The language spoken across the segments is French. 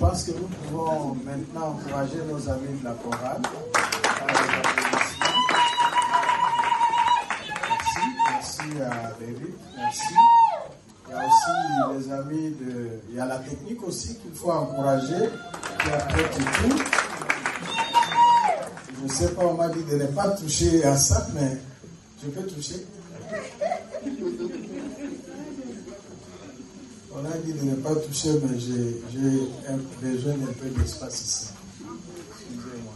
pense que nous pouvons maintenant encourager nos amis de la chorale. Merci à David, merci. Il y a aussi les amis de... Il y a la technique aussi qu'il faut encourager, qui a fait tout. Je ne sais pas, on m'a dit de ne pas toucher à ça, mais je peux toucher. On a dit de ne pas toucher, mais j'ai besoin d'un peu d'espace ici. Excusez-moi.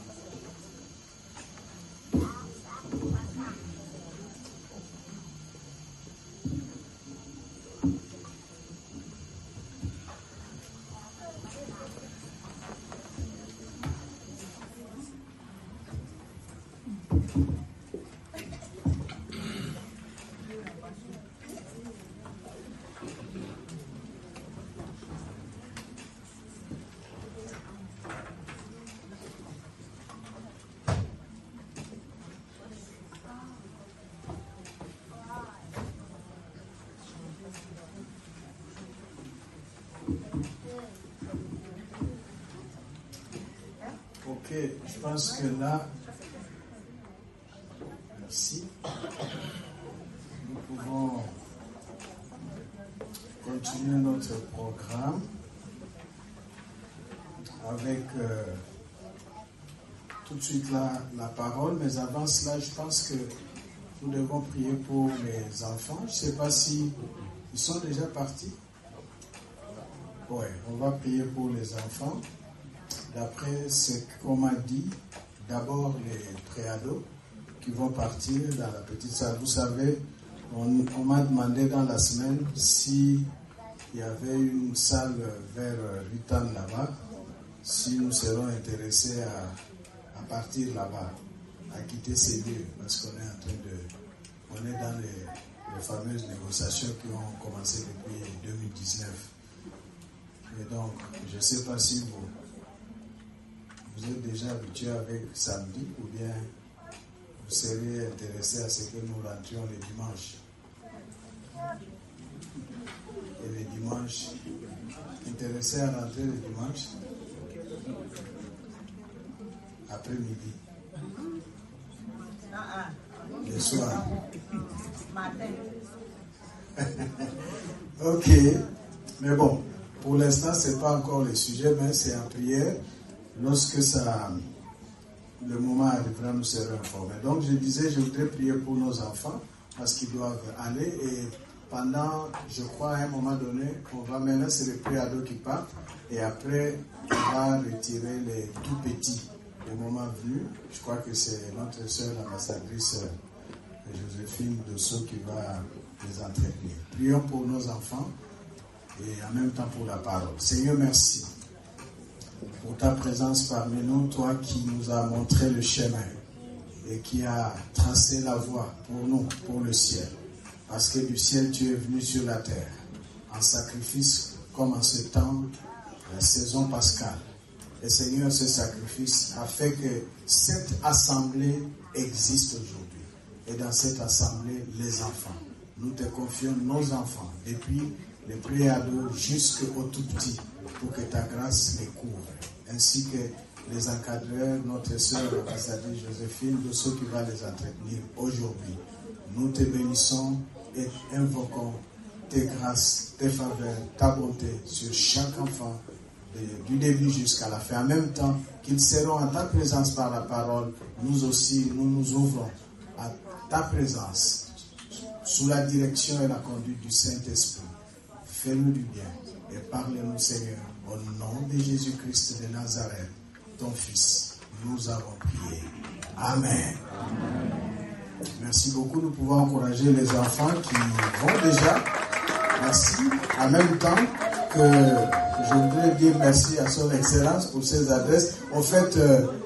Ok, je pense que là, merci. Nous pouvons continuer notre programme avec tout de suite la parole, mais avant cela, je pense que nous devons prier pour les enfants. Je ne sais pas si ils sont déjà partis. Oui, on va prier pour les enfants. D'après ce qu'on m'a dit, d'abord les préados qui vont partir dans la petite salle. Vous savez, on m'a demandé dans la semaine s'il y avait une salle vers 8 ans là-bas, si nous serons intéressés à partir là-bas, à quitter ces lieux, parce qu'on est on est dans les fameuses négociations qui ont commencé depuis 2019. Et donc, je ne sais pas si vous êtes déjà habitué avec samedi ou bien vous serez intéressé à ce que nous rentrions les dimanches. Et les dimanches, intéressé à rentrer les dimanches après-midi. Le soir. Ok. Mais bon, pour l'instant, ce n'est pas encore le sujet, mais c'est en prière. Lorsque le moment arrivera, nous serons informés. Donc, je disais, je voudrais prier pour nos enfants parce qu'ils doivent aller. Et pendant, je crois, à un moment donné, maintenant, c'est les préados qui partent. Et après, on va retirer les tout petits. Le moment venu, je crois que c'est notre sœur, l'ambassadrice Joséphine Dosso qui va les entretenir. Prions pour nos enfants et en même temps pour la parole. Seigneur, merci pour ta présence parmi nous, toi qui nous as montré le chemin et qui a tracé la voie pour nous, pour le ciel. Parce que du ciel, tu es venu sur la terre, en sacrifice comme en ce temps, la saison pascale. Et Seigneur, ce sacrifice a fait que cette assemblée existe aujourd'hui. Et dans cette assemblée, les enfants. Nous te confions nos enfants, depuis les préados jusqu'aux tout petits, pour que ta grâce les couvre. Ainsi que les encadreurs, notre sœur, l'ambassadrice Joséphine, de ceux qui vont les entretenir aujourd'hui. Nous te bénissons et invoquons tes grâces, tes faveurs, ta bonté sur chaque enfant, du début jusqu'à la fin. En même temps qu'ils seront en ta présence par la parole, nous aussi, nous nous ouvrons à ta présence, sous la direction et la conduite du Saint-Esprit. Fais-nous du bien et parle-nous, Seigneur, au nom de Jésus-Christ de Nazareth, ton Fils. Nous avons prié. Amen. Merci beaucoup. Nous pouvons encourager les enfants qui vont déjà. Merci. En même temps que je voudrais dire merci à Son Excellence pour ses adresses. En fait,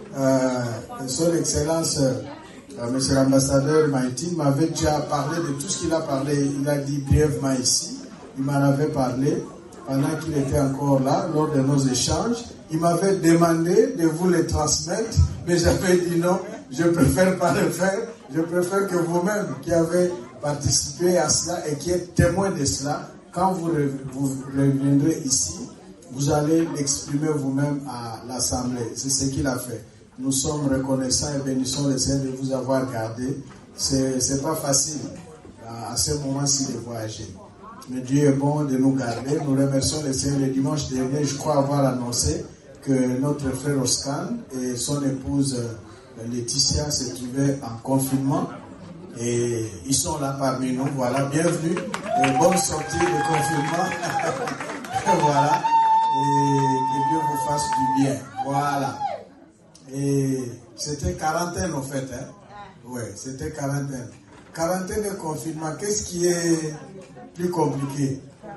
Son Excellence, Monsieur l'ambassadeur Maïtine, m'avait déjà parlé de tout ce qu'il a parlé. Il a dit brièvement ici. Il m'en avait parlé pendant qu'il était encore là, lors de nos échanges. Il m'avait demandé de vous les transmettre, mais j'avais dit non, je préfère pas le faire. Je préfère que vous-même, qui avez participé à cela et qui êtes témoin de cela, quand vous reviendrez ici, vous allez l'exprimer vous-même à l'Assemblée. C'est ce qu'il a fait. Nous sommes reconnaissants et bénissons le Seigneur de vous avoir gardé. C'est pas facile à ce moment-ci de voyager. Mais Dieu est bon de nous garder. Nous remercions le Seigneur. Le dimanche dernier, je crois avoir annoncé que notre frère Oscar et son épouse Laetitia se trouvaient en confinement. Et ils sont là parmi nous. Voilà, bienvenue. Et bonne sortie de confinement. Voilà. Et que Dieu vous fasse du bien. Voilà. Et c'était quarantaine en fait. Hein? Oui, c'était quarantaine. Quarantaine et confinement, qu'est-ce qui est plus compliqué?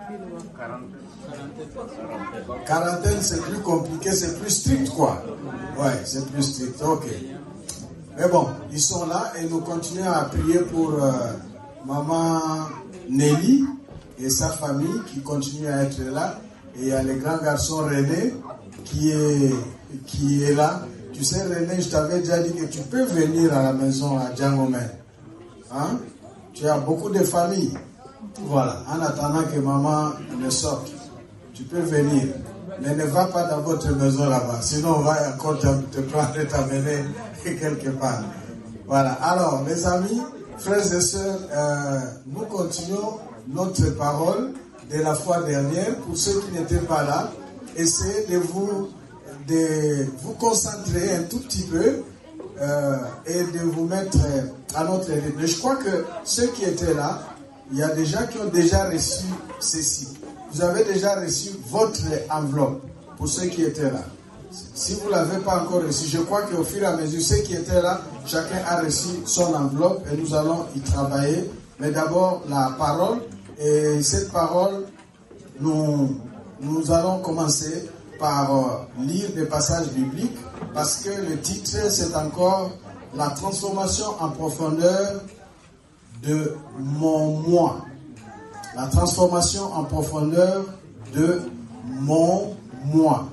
Quarantaine, c'est plus compliqué, c'est plus strict quoi. Oui, c'est plus strict. Ok. Mais bon, ils sont là et nous continuons à prier pour maman Nelly et sa famille qui continuent à être là. Et il y a le grand garçon René qui est là. Tu sais René, je t'avais déjà dit que tu peux venir à la maison à Djangomen. Hein? Tu as beaucoup de familles. Voilà, en attendant que maman ne sorte. Tu peux venir. Mais ne va pas dans votre maison là-bas. Sinon on va encore te prendre et t'amener quelque part. Voilà, alors mes amis, frères et sœurs, nous continuons notre parole de la fois dernière. Pour ceux qui n'étaient pas là, essayez de vous concentrer un tout petit peu et de vous mettre à notre rythme. Je crois que ceux qui étaient là, il y a des gens qui ont déjà reçu ceci. Vous avez déjà reçu votre enveloppe pour ceux qui étaient là. Si vous ne l'avez pas encore reçu, je crois qu'au fur et à mesure, ceux qui étaient là, chacun a reçu son enveloppe et nous allons y travailler. Mais d'abord, la parole. Et cette parole, nous allons commencer par lire des passages bibliques parce que le titre, c'est encore la transformation en profondeur de mon moi. La transformation en profondeur de mon moi.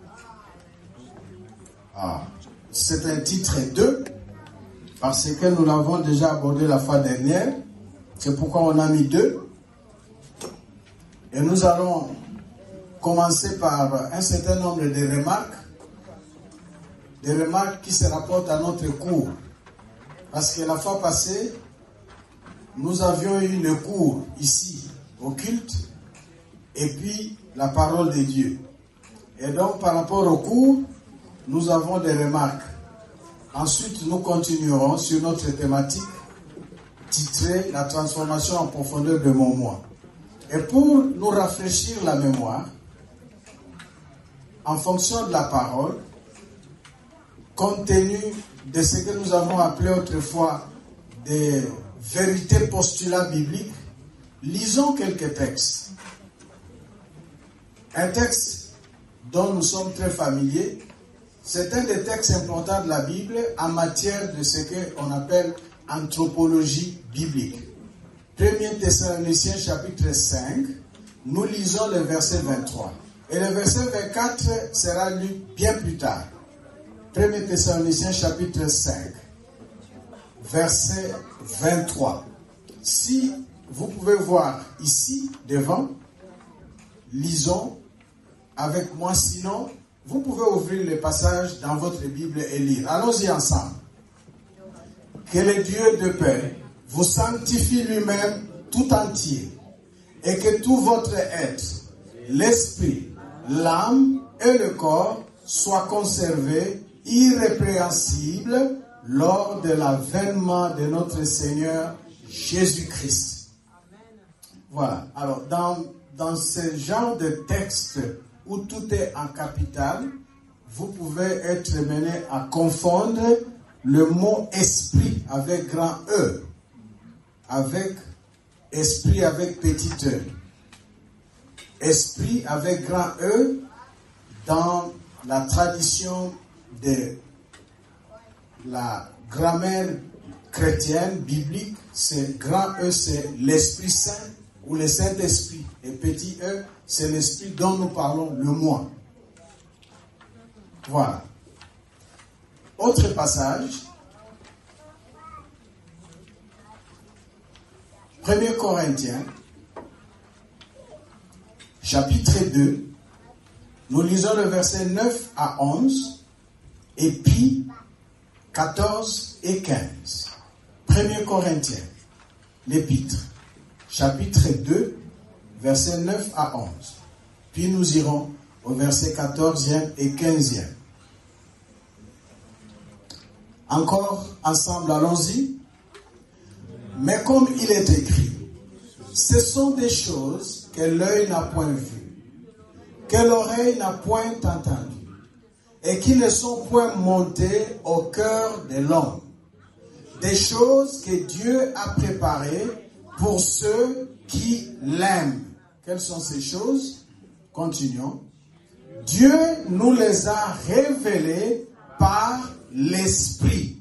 Ah, c'est un titre 2 parce que nous l'avons déjà abordé la fois dernière. C'est pourquoi on a mis 2. Et nous allons commencer par un certain nombre de remarques. Des remarques qui se rapportent à notre cours. Parce que la fois passée, nous avions eu le cours ici, au culte, et puis la parole de Dieu. Et donc, par rapport au cours, nous avons des remarques. Ensuite, nous continuerons sur notre thématique titrée « La transformation en profondeur de mon moi ». Et pour nous rafraîchir la mémoire, en fonction de la parole, compte tenu de ce que nous avons appelé autrefois des vérités postulats bibliques, lisons quelques textes. Un texte dont nous sommes très familiers, c'est un des textes importants de la Bible en matière de ce qu'on appelle anthropologie biblique. 1 Thessaloniciens chapitre 5, nous lisons le verset 23. Et le verset 24 sera lu bien plus tard. 1 Thessaloniciens chapitre 5, verset 23. Si vous pouvez voir ici, devant, lisons avec moi, sinon, vous pouvez ouvrir le passage dans votre Bible et lire. Allons-y ensemble. Que le Dieu de paix vous sanctifie lui-même tout entier et que tout votre être, l'esprit, l'âme et le corps soient conservés irrépréhensibles lors de l'avènement de notre Seigneur Jésus-Christ. Voilà. Alors, dans ce genre de texte où tout est en capital, vous pouvez être mené à confondre le mot esprit avec grand E, avec esprit avec petit e. Esprit avec grand E, dans la tradition de la grammaire chrétienne, biblique, c'est grand E, c'est l'Esprit Saint ou le Saint-Esprit. Et petit e, c'est l'Esprit dont nous parlons, le moi. Voilà. Autre passage. 1 Corinthiens, chapitre 2, Nous lisons le verset 9 à 11 et puis 14 et 15. 1 Corinthiens, l'épître, chapitre 2, verset 9 à 11. Puis nous irons au verset 14e et 15e. Encore ensemble, allons-y. Mais comme il est écrit, ce sont des choses que l'œil n'a point vues, que l'oreille n'a point entendues, et qui ne sont point montées au cœur de l'homme. Des choses que Dieu a préparées pour ceux qui l'aiment. Quelles sont ces choses? Continuons. Dieu nous les a révélées par l'Esprit.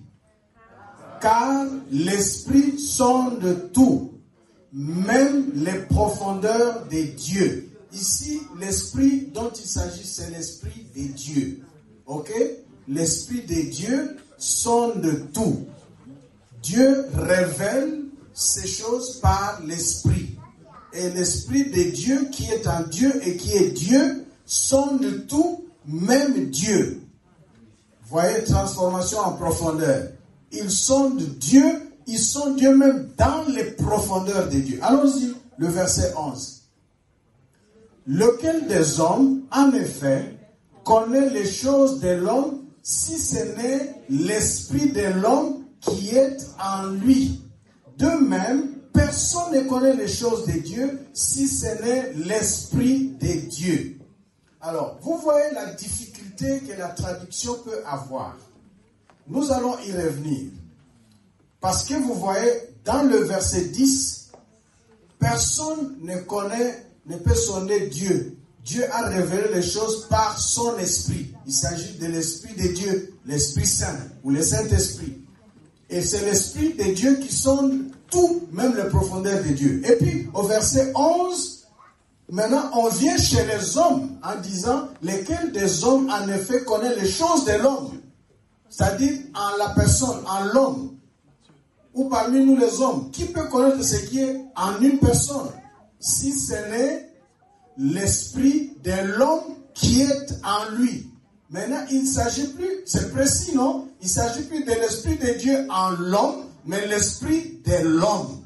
Car l'Esprit sonde tout, même les profondeurs des dieux. Ici, l'Esprit dont il s'agit, c'est l'Esprit des dieux. Ok? L'Esprit des dieux sonde tout. Dieu révèle ces choses par l'Esprit. Et l'Esprit des dieux qui est en Dieu et qui est Dieu sonde tout, même Dieu. Voyez, transformation en profondeur. Ils sondent Dieu, ils sont Dieu même dans les profondeurs de Dieu. Allons-y, le verset 11. Lequel des hommes, en effet, connaît les choses de l'homme si ce n'est l'esprit de l'homme qui est en lui? De même, personne ne connaît les choses de Dieu si ce n'est l'esprit de Dieu. Alors, vous voyez la difficulté que la traduction peut avoir. Nous allons y revenir. Parce que vous voyez, dans le verset 10, personne ne peut sonner Dieu. Dieu a révélé les choses par son esprit. Il s'agit de l'esprit de Dieu, l'Esprit Saint ou le Saint-Esprit. Et c'est l'esprit de Dieu qui sonde tout, même les profondeurs de Dieu. Et puis, au verset 11, maintenant, on vient chez les hommes en disant, lesquels des hommes, en effet, connaissent les choses de l'homme. C'est-à-dire, en la personne, en l'homme. Ou parmi nous les hommes, qui peut connaître ce qui est en une personne, si ce n'est l'esprit de l'homme qui est en lui? Maintenant, il ne s'agit plus, c'est précis, non? Il ne s'agit plus de l'esprit de Dieu en l'homme, mais l'esprit de l'homme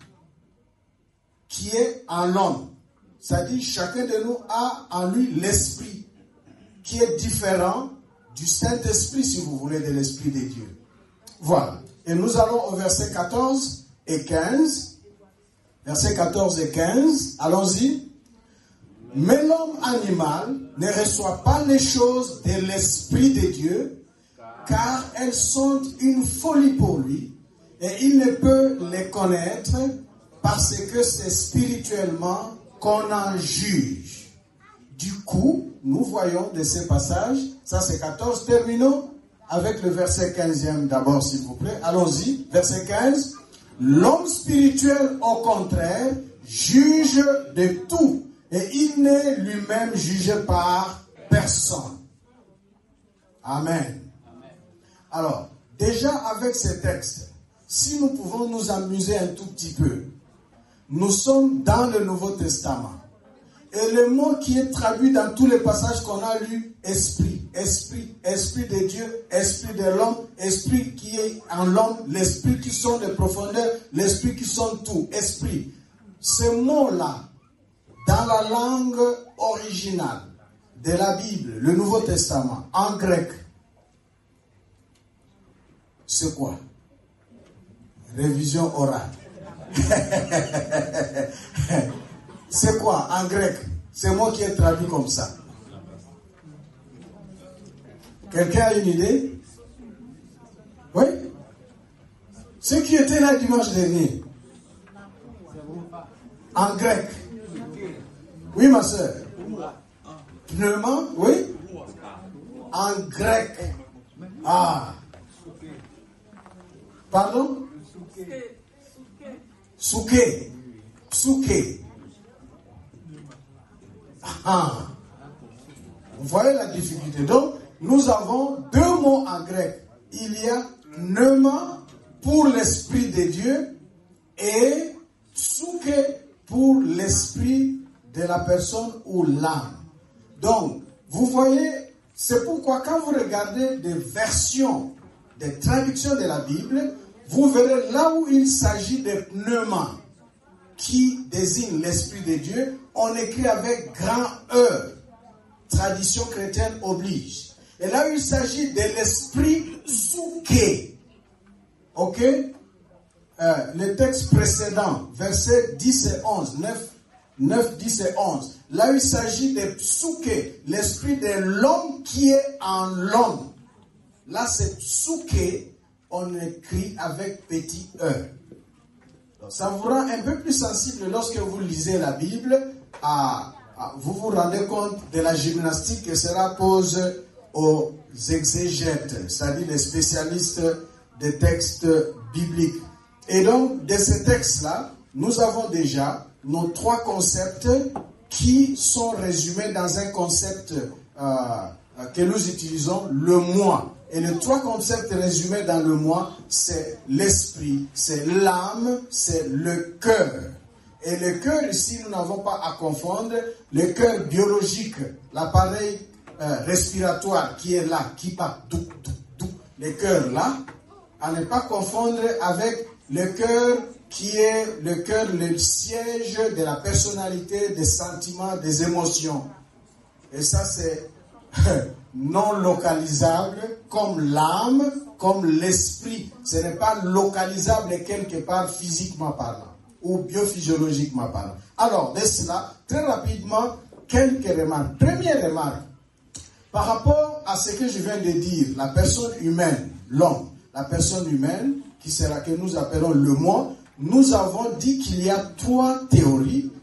qui est en l'homme. C'est-à-dire, chacun de nous a en lui l'esprit qui est différent du Saint-Esprit, si vous voulez, de l'esprit de Dieu. Voilà. Et nous allons au verset 14 et 15. Verset 14 et 15. Allons-y. Mais l'homme animal ne reçoit pas les choses de l'Esprit de Dieu, car elles sont une folie pour lui, et il ne peut les connaître parce que c'est spirituellement qu'on en juge. Du coup, nous voyons de ces passages, ça c'est 14, terminons avec le verset 15e d'abord, s'il vous plaît. Allons-y, verset 15. L'homme spirituel, au contraire, juge de tout. Et il n'est lui-même jugé par personne. Amen. Alors, déjà avec ces textes, si nous pouvons nous amuser un tout petit peu, nous sommes dans le Nouveau Testament. Et le mot qui est traduit dans tous les passages qu'on a lus, esprit, esprit, esprit de Dieu, esprit de l'homme, esprit qui est en l'homme, l'esprit qui sont les profondeurs, l'esprit qui sont tout, esprit. Ce mot-là, dans la langue originale de la Bible, le Nouveau Testament, en grec, c'est quoi? Révision orale. C'est quoi en grec? C'est moi qui ai traduit comme ça. Quelqu'un a une idée? Oui? Ceux qui étaient là dimanche dernier. En grec. Oui, ma soeur. Pneument, oui? En grec. Ah. Pardon? Souké. Souké. Ah. Vous voyez la difficulté. Donc, nous avons deux mots en grec. Il y a pneuma pour l'esprit de Dieu et souké pour l'esprit de la personne ou l'âme. Donc, vous voyez, c'est pourquoi quand vous regardez des versions, des traductions de la Bible, vous verrez là où il s'agit de pneuma, qui désigne l'Esprit de Dieu, on écrit avec grand E. Tradition chrétienne oblige. Et là où il s'agit de l'Esprit Souké. Ok? Le texte précédent, versets 10 et 11, 9, 10 et 11. Là où il s'agit de Souké, l'esprit de l'homme qui est en l'homme. Là, c'est Souké, on écrit avec petit E. Donc, ça vous rend un peu plus sensible lorsque vous lisez la Bible. Vous vous rendez compte de la gymnastique que cela pose aux exégètes, c'est-à-dire les spécialistes des textes bibliques. Et donc, de ces textes-là, nous avons déjà nos 3 concepts qui sont résumés dans un concept que nous utilisons, le moi. Et les 3 concepts résumés dans le moi, c'est l'esprit, c'est l'âme, c'est le cœur. Et le cœur, ici, nous n'avons pas à confondre le cœur biologique, l'appareil respiratoire qui est là, qui part, le cœur là, à ne pas confondre avec le cœur qui est le cœur, le siège de la personnalité, des sentiments, des émotions. Et ça, c'est non localisable comme l'âme, comme l'esprit. Ce n'est pas localisable quelque part physiquement parlant ou biophysiologiquement parlant. Alors, de cela, très rapidement, quelques remarques. Première remarque, par rapport à ce que je viens de dire, la personne humaine, l'homme, la personne humaine, que nous appelons le moi, nous avons dit qu'il y a 2 théories,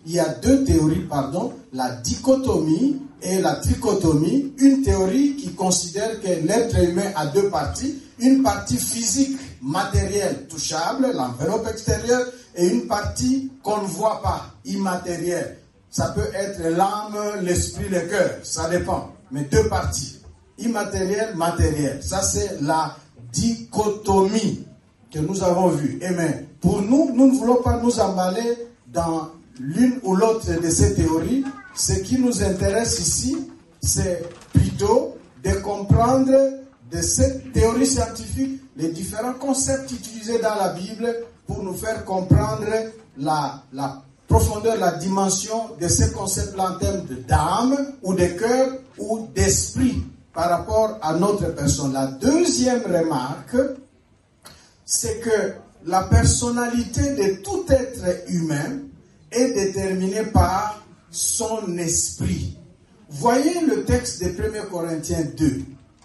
la dichotomie et la trichotomie, une théorie qui considère que l'être humain a 2 parties, une partie physique, matérielle, touchable, l'enveloppe extérieure, et une partie qu'on ne voit pas, immatérielle. Ça peut être l'âme, l'esprit, le cœur, ça dépend, mais 2 parties, immatérielle, matérielle. Ça c'est la dichotomie que nous avons vue. Et mais pour nous, nous ne voulons pas nous emballer dans l'une ou l'autre de ces théories. Ce qui nous intéresse ici, c'est plutôt de comprendre de cette théorie scientifique les différents concepts utilisés dans la Bible pour nous faire comprendre la profondeur, la dimension de ces concepts-là en termes d'âme ou de cœur ou d'esprit par rapport à notre personne. La deuxième remarque, c'est que la personnalité de tout être humain est déterminée par son esprit. Voyez le texte de 1 Corinthiens 2,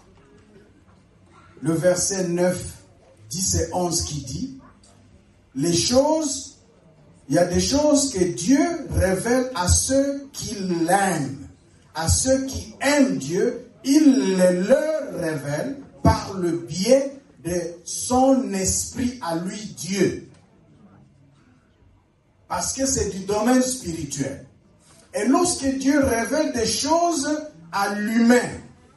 le verset 9, 10 et 11 qui dit, il y a des choses que Dieu révèle à ceux qui l'aiment, à ceux qui aiment Dieu, il les leur révèle par le biais de son esprit à lui, Dieu. Parce que c'est du domaine spirituel. Et lorsque Dieu révèle des choses à l'humain,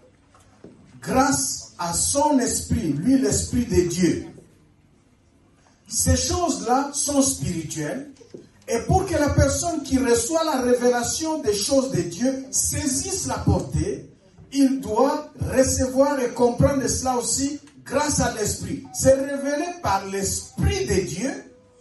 grâce à son esprit, lui l'esprit de Dieu, ces choses-là sont spirituelles. Et pour que la personne qui reçoit la révélation des choses de Dieu saisisse la portée, il doit recevoir et comprendre cela aussi grâce à l'esprit. C'est révélé par l'esprit de Dieu.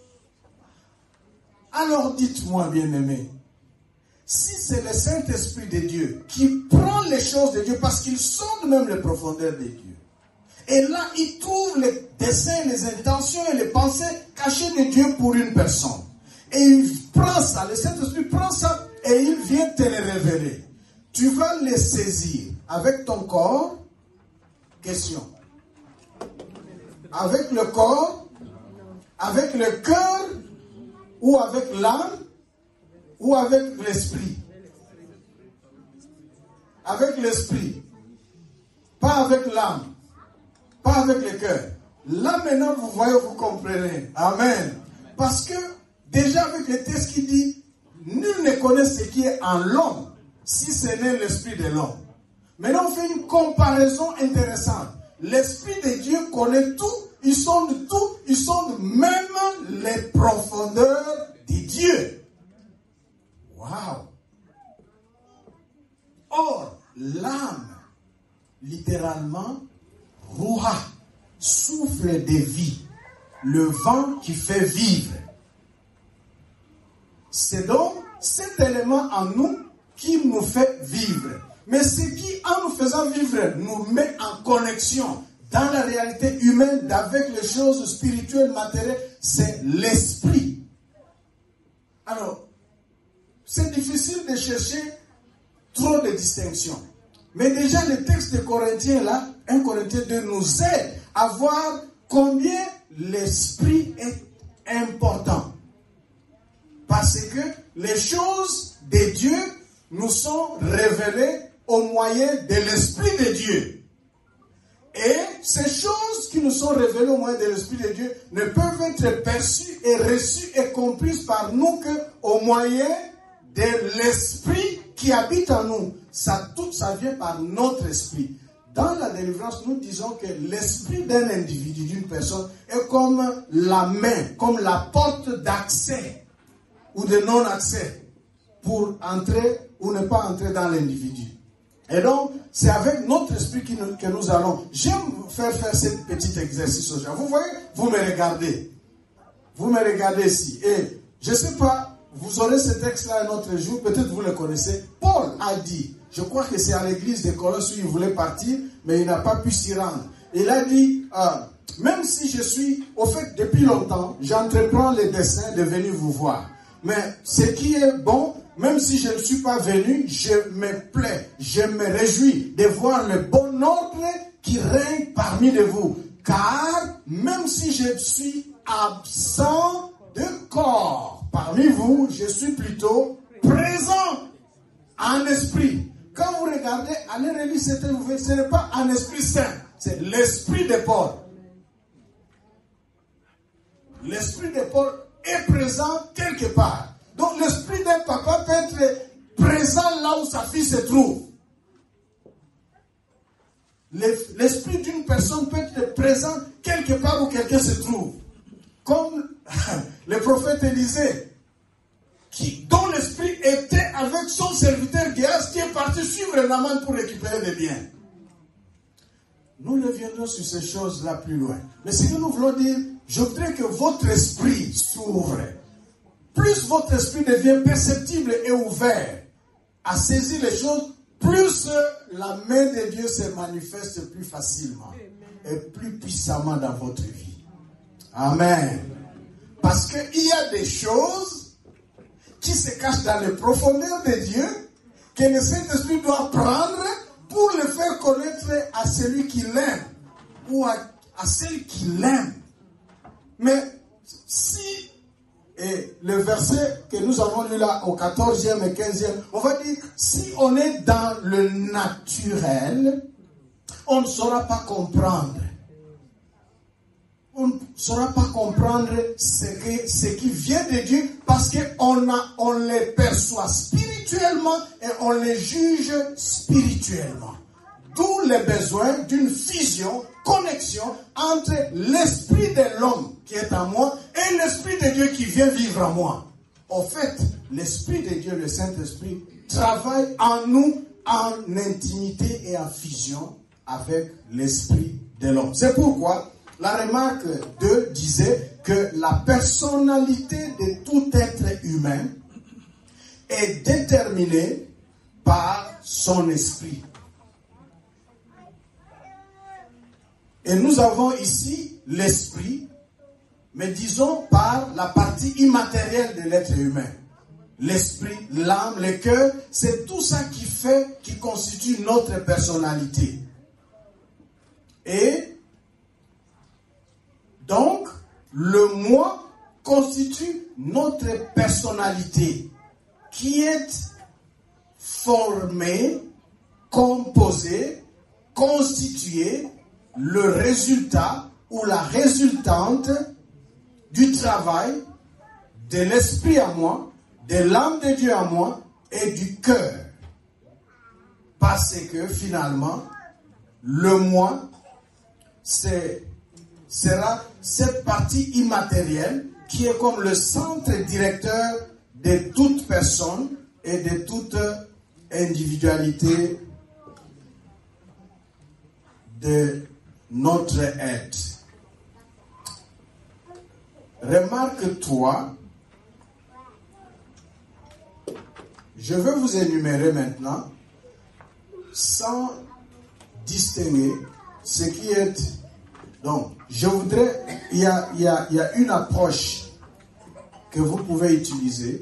Alors dites-moi, bien-aimés, si c'est le Saint-Esprit de Dieu qui prend les choses de Dieu, parce qu'il sonde même les profondeurs de Dieu, et là il trouve les desseins, les intentions et les pensées cachées de Dieu pour une personne, et il prend ça, le Saint-Esprit prend ça et il vient te les révéler. Tu vas les saisir avec ton corps. Question. Avec le corps, avec le cœur, ou avec l'âme, ou avec l'esprit. Avec l'esprit. Pas avec l'âme. Pas avec le cœur. Là maintenant vous voyez, vous comprenez. Amen. Parce que déjà avec le texte qui dit, nul ne connaît ce qui est en l'homme, si ce n'est l'esprit de l'homme. Maintenant on fait une comparaison intéressante. L'esprit de Dieu connaît tout, il sonde même les profondeurs de Dieu. Waouh! Or, l'âme littéralement Ruha, souffle de vie, le vent qui fait vivre. C'est donc cet élément en nous qui nous fait vivre. Mais ce qui, en nous faisant vivre, nous met en connexion dans la réalité humaine avec les choses spirituelles, matérielles, c'est l'esprit. Alors, c'est difficile de chercher trop de distinctions. Mais déjà, le texte de Corinthiens, là, 1 Corinthiens 2, nous aide à voir combien l'esprit est important. Parce que les choses de Dieu nous sont révélées au moyen de l'Esprit de Dieu. Et ces choses qui nous sont révélées au moyen de l'Esprit de Dieu ne peuvent être perçues et reçues et comprises par nous qu'au moyen de l'Esprit qui habite en nous. Tout ça vient par notre esprit. Dans la délivrance, nous disons que l'esprit d'un individu, d'une personne, est comme la main, comme la porte d'accès ou de non-accès pour entrer ou ne pas entrer dans l'individu. Et donc, c'est avec notre esprit que nous allons. J'aime faire ce petit exercice aux gens. Vous voyez, vous me regardez. Vous me regardez ici. Et je ne sais pas, vous aurez ce texte-là un autre jour, peut-être vous le connaissez. Paul a dit, je crois que c'est à l'église de Colosse où il voulait partir, mais il n'a pas pu s'y rendre. Il a dit, même si je suis, au fait, depuis longtemps, j'entreprends le dessein de venir vous voir. Mais ce qui est bon, même si je ne suis pas venu, je me plais, je me réjouis de voir le bon ordre qui règne parmi vous. Car même si je suis absent de corps parmi vous, je suis plutôt présent en esprit. Quand vous regardez, allez relire ce texte, ce n'est pas un esprit saint, c'est l'esprit de Paul. L'esprit de Paul est présent quelque part. Donc l'esprit d'un papa peut être présent là où sa fille se trouve. L'esprit d'une personne peut être présent quelque part où quelqu'un se trouve. Comme le prophète Élisée, dont l'esprit était avec son serviteur Géas qui est parti suivre Naaman pour récupérer des biens. Nous reviendrons sur ces choses-là plus loin. Mais ce que nous voulons dire, je voudrais que votre esprit s'ouvre. Plus votre esprit devient perceptible et ouvert à saisir les choses, plus la main de Dieu se manifeste plus facilement et plus puissamment dans votre vie. Amen. Parce qu'il y a des choses qui se cachent dans les profondeurs de Dieu que le Saint-Esprit doit prendre pour le faire connaître à celui qui l'aime ou à celle qui l'aime. Mais si, et le verset que nous avons lu là au 14e et 15e, on va dire, si on est dans le naturel, on ne saura pas comprendre. On ne saura pas comprendre ce qui vient de Dieu parce qu'on les perçoit spirituellement et on les juge spirituellement. D'où le besoin d'une fusion, connexion entre l'esprit de l'homme qui est en moi et l'esprit de Dieu qui vient vivre en moi. En fait, l'esprit de Dieu, le Saint-Esprit, travaille en nous en intimité et en fusion avec l'esprit de l'homme. C'est pourquoi la remarque 2 disait que la personnalité de tout être humain est déterminée par son esprit. Et nous avons ici l'esprit, mais disons par la partie immatérielle de l'être humain. L'esprit, l'âme, le cœur, c'est tout ça qui constitue notre personnalité. Et donc, le moi constitue notre personnalité qui est formée, composée, constituée, le résultat ou la résultante du travail de l'esprit à moi, de l'âme de Dieu à moi et du cœur. Parce que finalement, le moi, sera cette partie immatérielle qui est comme le centre directeur de toute personne et de toute individualité de notre être. Remarque-toi, je vais vous énumérer maintenant, sans distinguer ce qui est... Donc, je voudrais... Il y a une approche que vous pouvez utiliser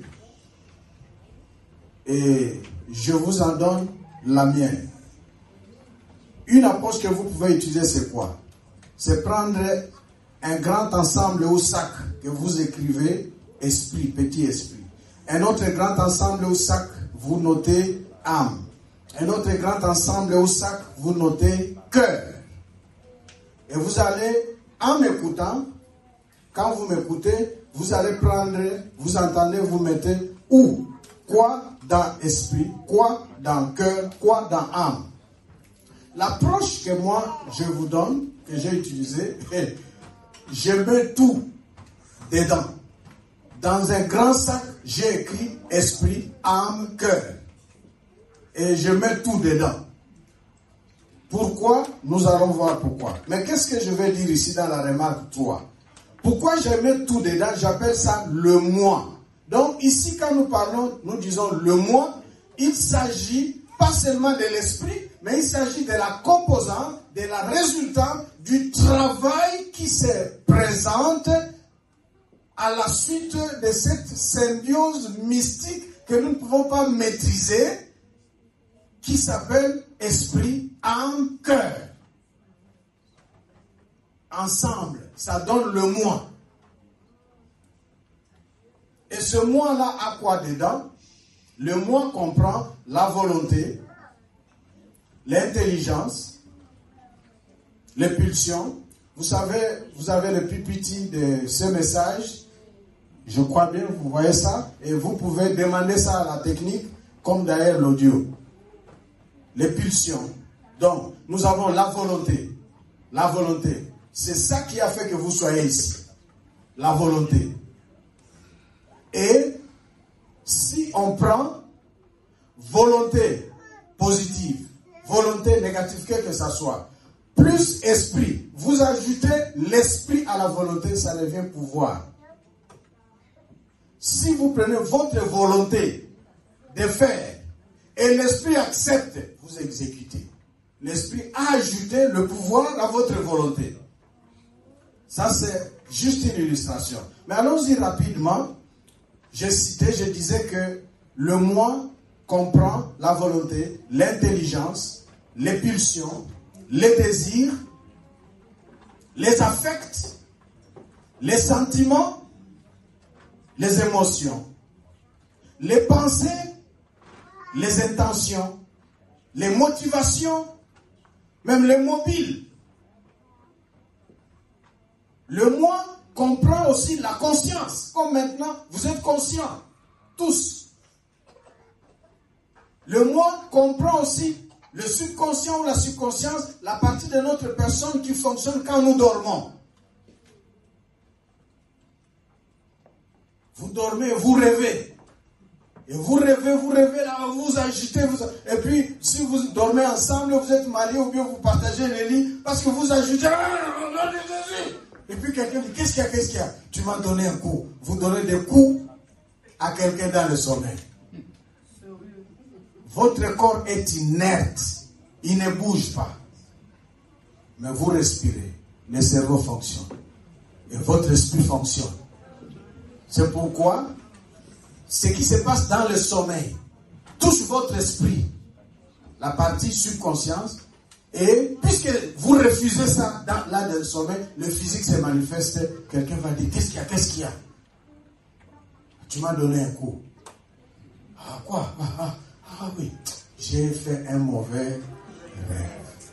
et je vous en donne la mienne. Une approche que vous pouvez utiliser, c'est quoi? C'est prendre un grand ensemble au sac que vous écrivez esprit, petit esprit. Un autre grand ensemble au sac, vous notez âme. Un autre grand ensemble au sac, vous notez cœur. Et vous allez, en m'écoutant, quand vous m'écoutez, vous allez prendre, vous entendez, vous mettez où? Quoi dans esprit, quoi dans cœur, quoi dans âme. L'approche que moi je vous donne, que j'ai utilisée, je mets tout dedans. Dans un grand sac, j'ai écrit esprit, âme, cœur. Et je mets tout dedans. Pourquoi? Nous allons voir pourquoi. Mais qu'est-ce que je vais dire ici dans la remarque 3? Pourquoi je mets tout dedans? J'appelle ça le moi. Donc ici, quand nous parlons, nous disons le moi, il s'agit pas seulement de l'esprit, mais il s'agit de la composante, de la résultante du travail qui se présente à la suite de cette symbiose mystique que nous ne pouvons pas maîtriser, qui s'appelle esprit, âme, cœur. Ensemble, ça donne le moi. Et ce moi-là a quoi dedans? Le moi comprend la volonté, l'intelligence, les pulsions. Vous savez, vous avez le PPT de ce message. Je crois bien, vous voyez ça. Et vous pouvez demander ça à la technique, comme d'ailleurs l'audio. Les pulsions. Donc, nous avons la volonté. La volonté. C'est ça qui a fait que vous soyez ici. La volonté. Et si on prend volonté positive, volonté négative, quel que ça soit, plus esprit, vous ajoutez l'esprit à la volonté, ça devient pouvoir. Si vous prenez votre volonté de faire et l'esprit accepte, vous exécutez. L'esprit a ajouté le pouvoir à votre volonté. Ça, c'est juste une illustration. Mais allons-y rapidement. Je disais que le moi comprend la volonté, l'intelligence, les pulsions, les désirs, les affects, les sentiments, les émotions, les pensées, les intentions, les motivations, même les mobiles. Le moi comprend aussi la conscience. Comme maintenant, vous êtes conscients, tous. Le moi comprend aussi le subconscient ou la subconscience, la partie de notre personne qui fonctionne quand nous dormons. Vous dormez, vous rêvez. Et vous rêvez, là, vous agitez. Et puis, si vous dormez ensemble, vous êtes mariés ou bien vous partagez les lits, parce que vous agitez. Et puis quelqu'un dit, qu'est-ce qu'il y a? Tu m'as donné un coup. Vous donnez des coups à quelqu'un dans le sommeil. Votre corps est inerte. Il ne bouge pas. Mais vous respirez. Le cerveau fonctionne. Et votre esprit fonctionne. C'est pourquoi ce qui se passe dans le sommeil touche votre esprit. La partie subconscience. Et puisque vous refusez ça dans le sommeil, le physique se manifeste. Quelqu'un va dire, qu'est-ce qu'il y a? Tu m'as donné un coup. Ah quoi? Ah oui, j'ai fait un mauvais rêve.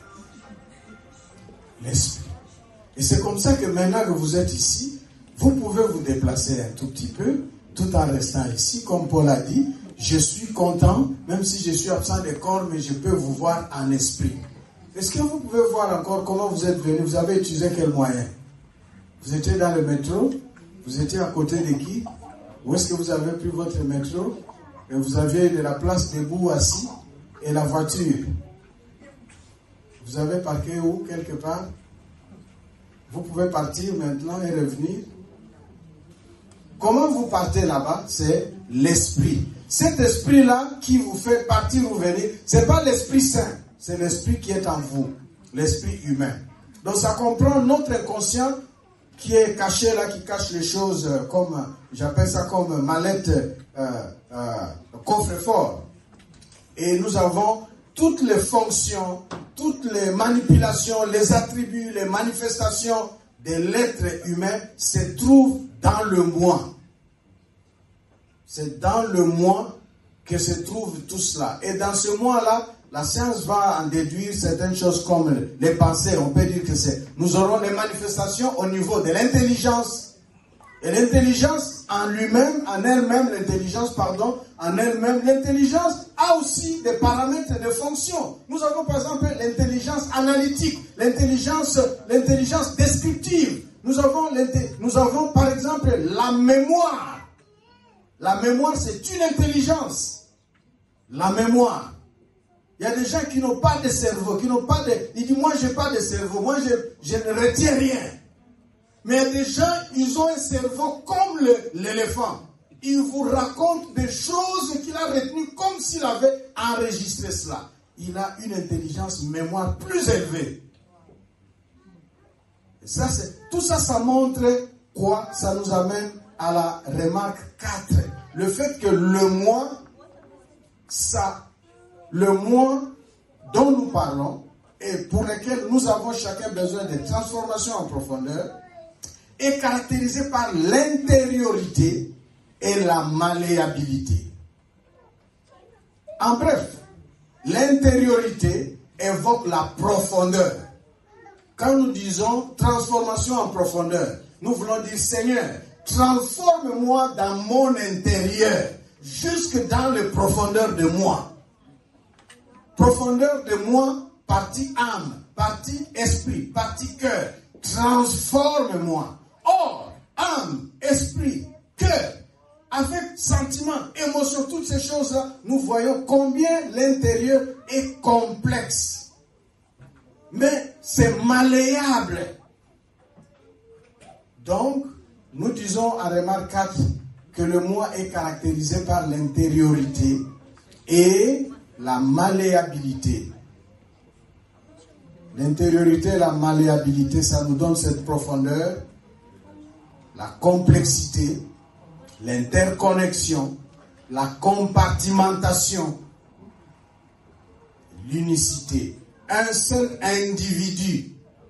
L'esprit. Et c'est comme ça que maintenant que vous êtes ici, vous pouvez vous déplacer un tout petit peu, tout en restant ici. Comme Paul a dit, je suis content, même si je suis absent des corps, mais je peux vous voir en esprit. Est-ce que vous pouvez voir encore comment vous êtes venu? Vous avez utilisé quel moyen? Vous étiez dans le métro? Vous étiez à côté de qui? Où est-ce que vous avez pris votre métro? Et vous aviez de la place debout, assis, et la voiture. Vous avez parqué où? Quelque part? Vous pouvez partir maintenant et revenir. Comment vous partez là-bas? C'est l'esprit. Cet esprit-là qui vous fait partir ou venir, ce n'est pas l'Esprit Saint, c'est l'esprit qui est en vous, l'esprit humain. Donc ça comprend notre inconscient qui est caché là, qui cache les choses comme, j'appelle ça comme mallette, coffre-fort. Et nous avons toutes les fonctions, toutes les manipulations, les attributs, les manifestations de l'être humain se trouvent dans le moi. C'est dans le moi que se trouve tout cela. Et dans ce moi-là, la science va en déduire certaines choses comme les pensées. On peut dire que nous aurons les manifestations au niveau de l'intelligence. Et l'intelligence en lui-même, en elle-même, l'intelligence a aussi des paramètres et des fonctions. Nous avons par exemple l'intelligence analytique, l'intelligence descriptive. Nous avons par exemple la mémoire. La mémoire, c'est une intelligence. La mémoire. Il y a des gens qui n'ont pas de cerveau, ils disent, moi, je n'ai pas de cerveau, moi, je ne retiens rien. Mais il y a des gens, ils ont un cerveau comme l'éléphant. Il vous raconte des choses qu'il a retenues comme s'il avait enregistré cela. Il a une intelligence mémoire plus élevée. Et ça, tout ça, ça montre quoi? Ça nous amène à la remarque 4. Le fait que le moi dont nous parlons et pour lequel nous avons chacun besoin de transformation en profondeur est caractérisé par l'intériorité et la malléabilité. En bref, l'intériorité évoque la profondeur. Quand nous disons transformation en profondeur, nous voulons dire, Seigneur, transforme-moi dans mon intérieur, jusque dans les profondeurs de moi. Profondeur de moi, partie âme, partie esprit, partie cœur. Transforme-moi. Or, âme, esprit, cœur, avec sentiment, émotion, toutes ces choses-là, nous voyons combien l'intérieur est complexe. Mais c'est malléable. Donc, nous disons à remarque 4 que le moi est caractérisé par l'intériorité et la malléabilité. L'intériorité et la malléabilité, ça nous donne cette profondeur, la complexité, l'interconnexion, la compartimentation, l'unicité. Un seul individu,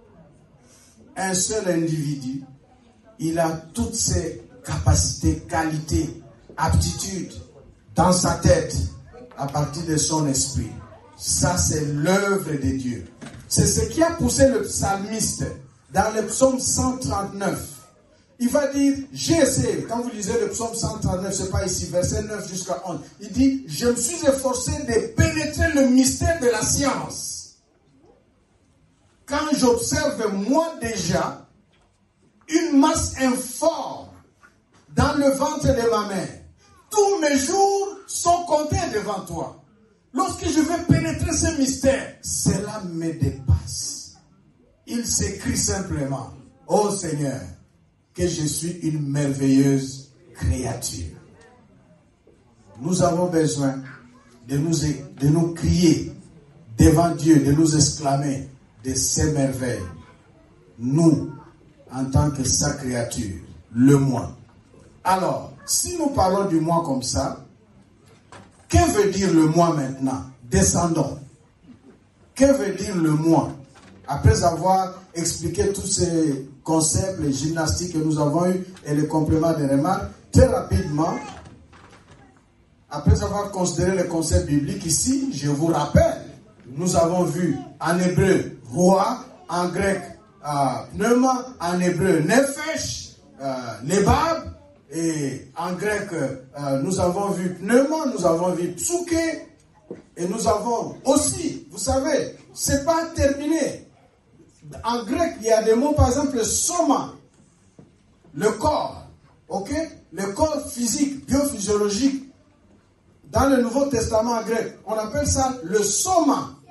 il a toutes ses capacités, qualités, aptitudes dans sa tête à partir de son esprit. Ça, c'est l'œuvre de Dieu. C'est ce qui a poussé le psalmiste dans le psaume 139. Il va dire, j'ai essayé. Quand vous lisez le psaume 139, c'est pas ici, verset 9 jusqu'à 11. Il dit, je me suis efforcé de pénétrer le mystère de la science. Quand j'observe moi déjà une masse informe dans le ventre de ma mère, tous mes jours sont comptés devant toi. Lorsque je vais pénétrer ce mystère, cela me dépasse. Il s'écrit simplement, ô Seigneur, que je suis une merveilleuse créature. Nous avons besoin de nous crier devant Dieu, de nous exclamer de ces merveilles. Nous, en tant que sa créature, le moi. Alors, si nous parlons du moi comme ça, que veut dire le moi maintenant? Descendons. Que veut dire le moi? Après avoir expliqué tous ces concepts, les gymnastiques que nous avons eus et les compléments de remarques, très rapidement, après avoir considéré les concepts bibliques ici, je vous rappelle, nous avons vu en hébreu roi, en grec pneuma, en hébreu nefesh, lebab, et en grec nous avons vu pneuma, nous avons vu psuké, et nous avons aussi, vous savez, c'est pas terminé. En grec, il y a des mots, par exemple, le soma, le corps, ok? Le corps physique, biophysiologique. Dans le Nouveau Testament en grec, on appelle ça le soma.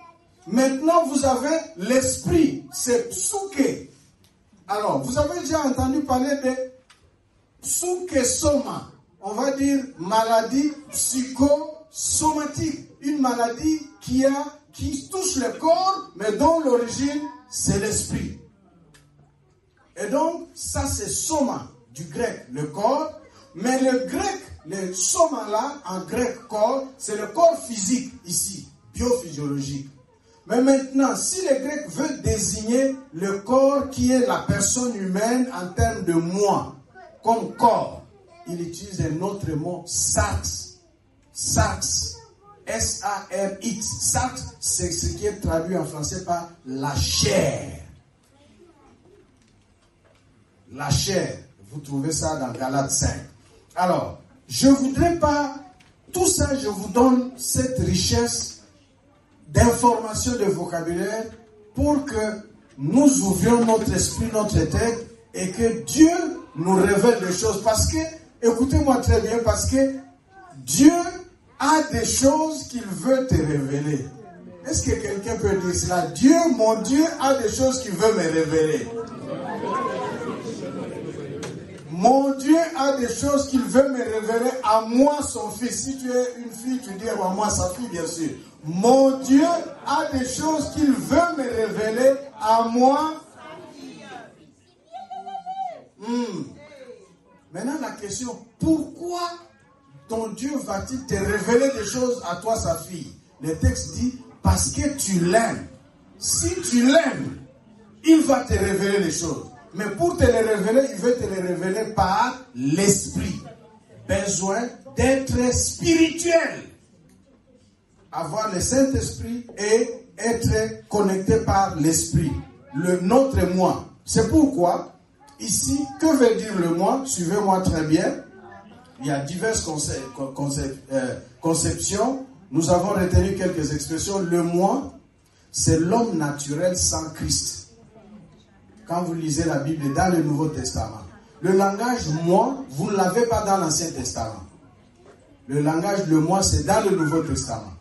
Maintenant, vous avez l'esprit, c'est psuké. Alors, vous avez déjà entendu parler de psuké soma. On va dire maladie psychosomatique. Une maladie qui touche le corps, mais dont l'origine, c'est l'esprit. Et donc, ça c'est soma, du grec, le corps. Mais le grec, le soma là, en grec corps, c'est le corps physique ici, biophysiologique. Mais maintenant, si le grec veut désigner le corps qui est la personne humaine en termes de moi, comme corps, il utilise un autre mot, sarx. Sarx. S-A-R-X. Sarx, c'est ce qui est traduit en français par la chair. La chair. Vous trouvez ça dans Galates 5. Alors, je ne voudrais pas, tout ça, je vous donne cette richesse d'informations, de vocabulaire, pour que nous ouvrions notre esprit, notre tête, et que Dieu nous révèle des choses. Parce que, écoutez-moi très bien, parce que Dieu a des choses qu'il veut te révéler. Est-ce que quelqu'un peut dire cela? Dieu, mon Dieu, a des choses qu'il veut me révéler. Mon Dieu a des choses qu'il veut me révéler à moi, son fils. Si tu es une fille, tu dis à moi, sa fille, bien sûr. Mon Dieu a des choses qu'il veut me révéler à moi. Maintenant, la question, pourquoi ton Dieu va-t-il te révéler des choses à toi, sa fille? Le texte dit, parce que tu l'aimes. Si tu l'aimes, il va te révéler les choses. Mais pour te les révéler, il veut te les révéler par l'esprit. Besoin d'être spirituel. Avoir le Saint-Esprit et être connecté par l'esprit. Notre moi. C'est pourquoi, ici, que veut dire le moi? Suivez-moi très bien. Il y a diverses conceptions. Nous avons retenu quelques expressions. Le moi, c'est l'homme naturel sans Christ. Quand vous lisez la Bible dans le Nouveau Testament. Le langage moi, vous ne l'avez pas dans l'Ancien Testament. Le langage le moi, c'est dans le Nouveau Testament.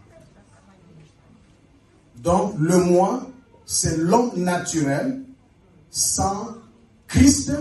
Donc, le moi, c'est l'homme naturel, sans Christ,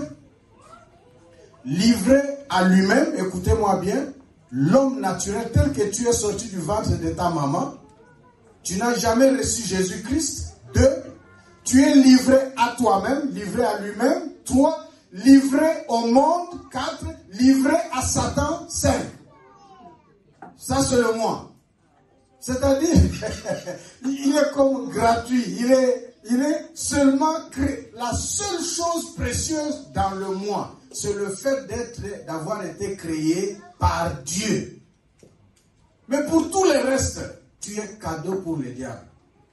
livré à lui-même. Écoutez-moi bien, l'homme naturel tel que tu es sorti du ventre de ta maman, tu n'as jamais reçu Jésus-Christ. 2, tu es livré à toi-même, livré à lui-même. 3, livré au monde. 4, livré à Satan. 5. Ça, c'est le moi. C'est-à-dire, il est comme gratuit. Il est seulement créé. La seule chose précieuse dans le moi, c'est le fait d'avoir été créé par Dieu. Mais pour tout le reste, tu es cadeau pour le diable.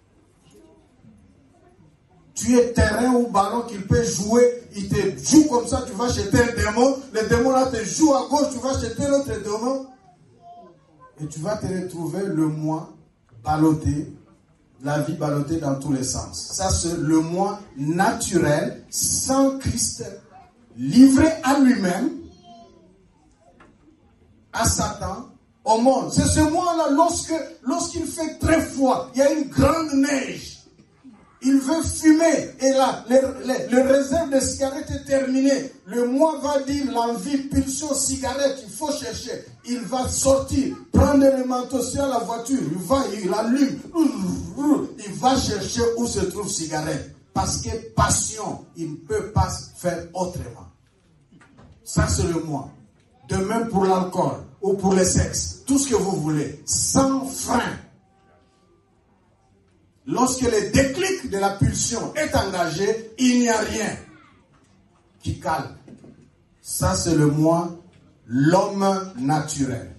Tu es terrain ou ballon qu'il peut jouer. Il te joue comme ça, tu vas jeter un démon. Le démon là te joue à gauche, tu vas jeter l'autre démon. Et tu vas te retrouver le moi ballotté, la vie ballottée dans tous les sens. Ça, c'est le moi naturel, sans Christ, livré à lui-même, à Satan, au monde. C'est ce moi-là, lorsqu'il fait très froid, il y a une grande neige. Il veut fumer. Et là, le réserve de cigarettes est terminé. Le moi va dire l'envie, pulsion, cigarette, il faut chercher. Il va sortir, prendre le manteau sur la voiture. Il allume. Il va chercher où se trouve cigarette. Parce que passion, il ne peut pas faire autrement. Ça, c'est le moi. De même pour l'alcool ou pour le sexe. Tout ce que vous voulez. Sans frein. Lorsque le déclic de la pulsion est engagé, il n'y a rien qui calme. Ça, c'est le moi, l'homme naturel.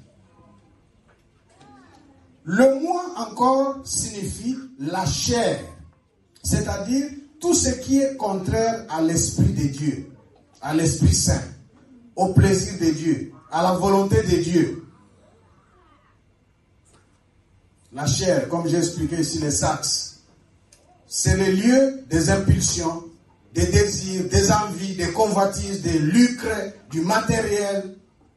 Le moi encore signifie la chair, c'est-à-dire tout ce qui est contraire à l'Esprit de Dieu, à l'Esprit Saint, au plaisir de Dieu, à la volonté de Dieu. La chair, comme j'ai expliqué ici, les saxes, c'est le lieu des impulsions, des désirs, des envies, des convoitises, des lucres, du matériel,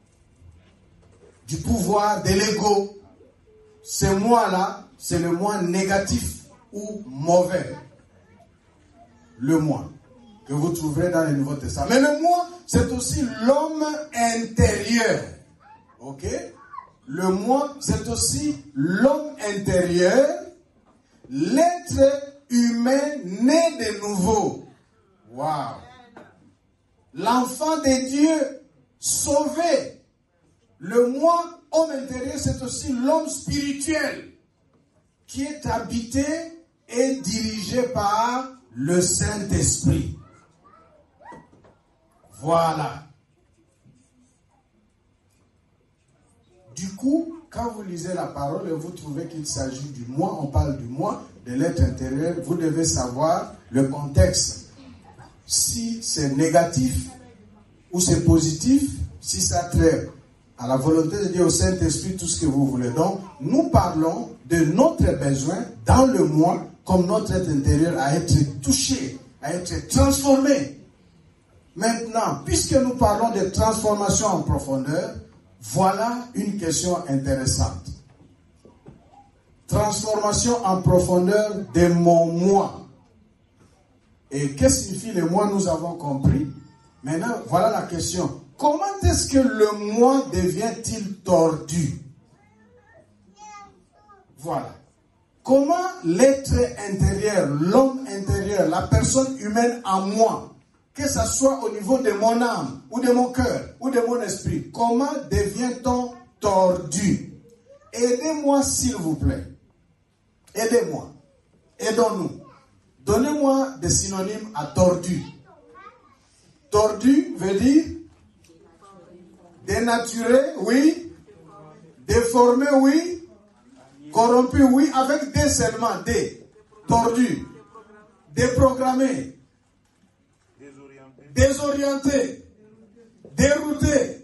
du pouvoir, de l'ego. Ce moi-là, c'est le moi négatif. ou mauvais. Le moi, que vous trouverez dans le Nouveau Testament. Mais le moi, c'est aussi l'homme intérieur. Ok? Le moi, c'est aussi l'homme intérieur, l'être humain né de nouveau. Waouh! L'enfant de Dieu sauvé. Le moi, homme intérieur, c'est aussi l'homme spirituel qui est habité et dirigé par le Saint-Esprit. Voilà. Du coup, quand vous lisez la parole et vous trouvez qu'il s'agit du moi, on parle du moi, de l'être intérieur, vous devez savoir le contexte. Si c'est négatif ou c'est positif, si ça traite à la volonté de Dieu, au Saint-Esprit, tout ce que vous voulez. Donc, nous parlons de notre besoin dans le moi, comme notre être intérieur, à être touché, à être transformé. Maintenant, puisque nous parlons de transformation en profondeur, voilà une question intéressante. Transformation en profondeur de mon moi. Et qu'est-ce que signifie le moi, nous avons compris. Maintenant, voilà la question. Comment est-ce que le moi devient-il tordu? Voilà. Comment l'être intérieur, l'homme intérieur, la personne humaine en moi, que ce soit au niveau de mon âme, ou de mon cœur, ou de mon esprit, comment devient-on tordu? Aidez-moi s'il vous plaît. Aidez-moi. Aidons-nous. Donnez-moi des synonymes à tordu. Tordu veut dire dénaturé, oui. Déformé, oui. Corrompu, oui. Avec des seulement, des. Tordu. Déprogrammé. Désorienté. Dérouté.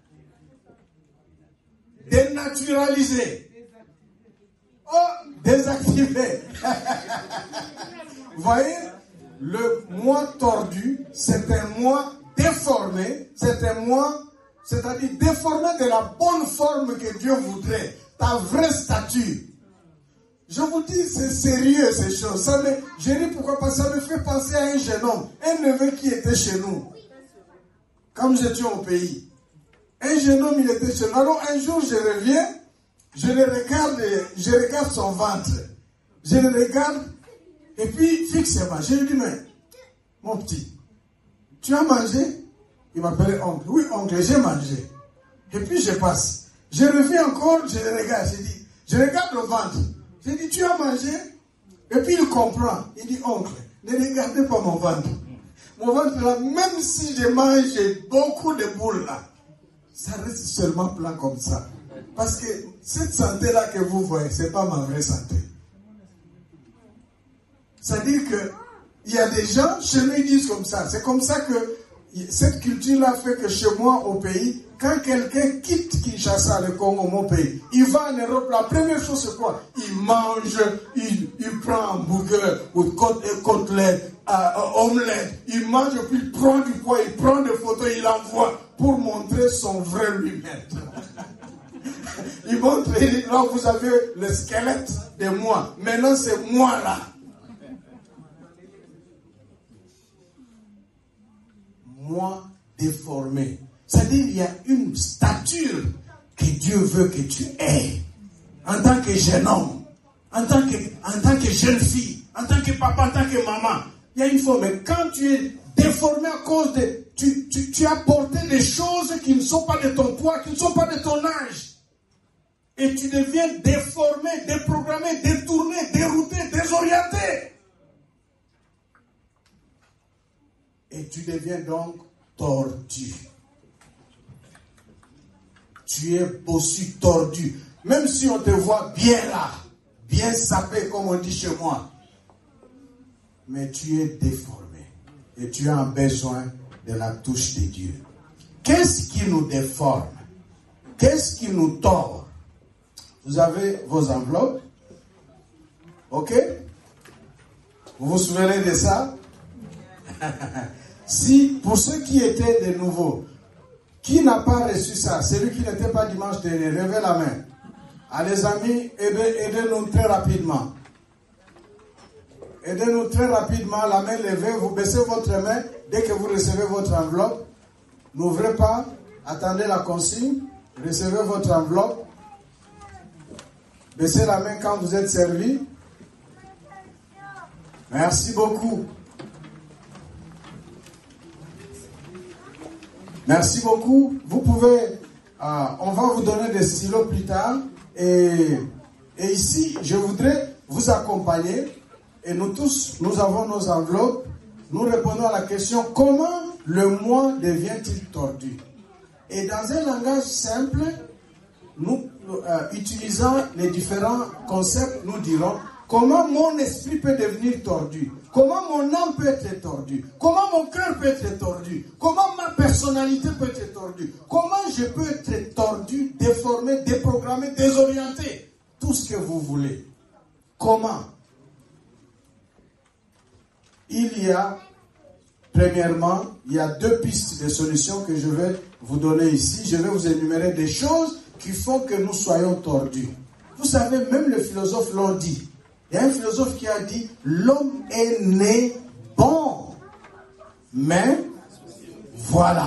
Dénaturalisé. Oh, désactivé. Vous voyez, le moi tordu, c'est un moi déformé, c'est un moi, c'est-à-dire déformé de la bonne forme que Dieu voudrait, ta vraie stature. Je vous dis, c'est sérieux ces choses. Je dis pourquoi, parce que ça me fait penser à un jeune homme, un neveu qui était chez nous, quand nous étions au pays. Un jeune homme, il était chez nous. Alors un jour, je reviens, je regarde son ventre. Je le regarde, et puis fixement, je lui dis, mais, mon petit, tu as mangé? Il m'appelait oncle. Oui, oncle, j'ai mangé. Et puis je passe. Je reviens encore, je le regarde, je regarde le ventre. Je dis, tu as mangé? Et puis il comprend. Il dit, oncle, ne regardez pas mon ventre. Mon ventre là, même si je mange beaucoup de boules là, ça reste seulement plat comme ça. Parce que cette santé-là que vous voyez, ce n'est pas ma vraie santé. C'est-à-dire qu'il y a des gens, chez nous, ils disent comme ça. C'est comme ça que cette culture-là fait que chez moi, au pays, quand quelqu'un quitte Kinshasa, le Congo, mon pays, il va en Europe, la première chose c'est quoi? Il mange, il prend un burger, ou côtelette, omelette, il mange, puis il prend du poids, il prend des photos, il envoie pour montrer son vrai lui-même. Il montre, là vous avez le squelette de moi. Maintenant c'est moi là. Moi déformé. C'est-à-dire il y a une stature que Dieu veut que tu aies. En tant que jeune homme, en tant que jeune fille, en tant que papa, en tant que maman. Il y a une forme. Mais quand tu es déformé à cause de... Tu as porté des choses qui ne sont pas de ton poids, qui ne sont pas de ton âge. Et tu deviens déformé, déprogrammé, détourné, dérouté, désorienté. Et tu deviens donc tordu. Tu es bossu, tordu. Même si on te voit bien là, bien sapé comme on dit chez moi. Mais tu es déformé. Et tu as besoin de la touche de Dieu. Qu'est-ce qui nous déforme? Qu'est-ce qui nous tord? Vous avez vos enveloppes. Ok? Vous vous souvenez de ça? Si, pour ceux qui étaient de nouveau, qui n'a pas reçu ça? Celui qui n'était pas dimanche dernier, levez la main. Allez, les amis, aidez-nous très rapidement. aidez-nous très rapidement, la main levée, vous baissez votre main dès que vous recevez votre enveloppe. N'ouvrez pas, attendez la consigne, recevez votre enveloppe. Baissez la main quand vous êtes servi. Merci beaucoup. Merci beaucoup. Vous pouvez, on va vous donner des stylos plus tard. Et ici, je voudrais vous accompagner. Et nous tous, nous avons nos enveloppes. Nous répondons à la question, comment le moi devient-il tordu? Et dans un langage simple, nous utilisant les différents concepts, nous dirons, comment mon esprit peut devenir tordu? Comment mon âme peut être tordue? Comment mon cœur peut être tordu? Comment ma personnalité peut être tordue? Comment je peux être tordu, déformé, déprogrammé, désorienté? Tout ce que vous voulez. Comment? Premièrement, il y a 2 pistes de solutions que je vais vous donner ici. Je vais vous énumérer des choses qui font que nous soyons tordus. Vous savez, même les philosophes l'ont dit. Il y a un philosophe qui a dit, l'homme est né bon. Mais, voilà.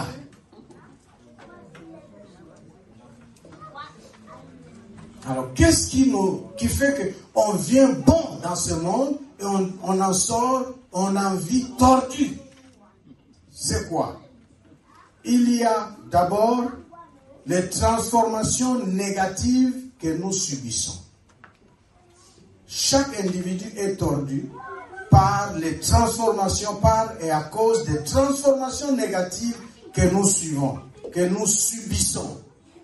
Alors, qu'est-ce qui fait qu'on vient bon dans ce monde et on en sort, on en vit tordu? C'est quoi? Il y a d'abord les transformations négatives que nous subissons. Chaque individu est tordu par les transformations, par et à cause des transformations négatives que nous suivons, que nous subissons.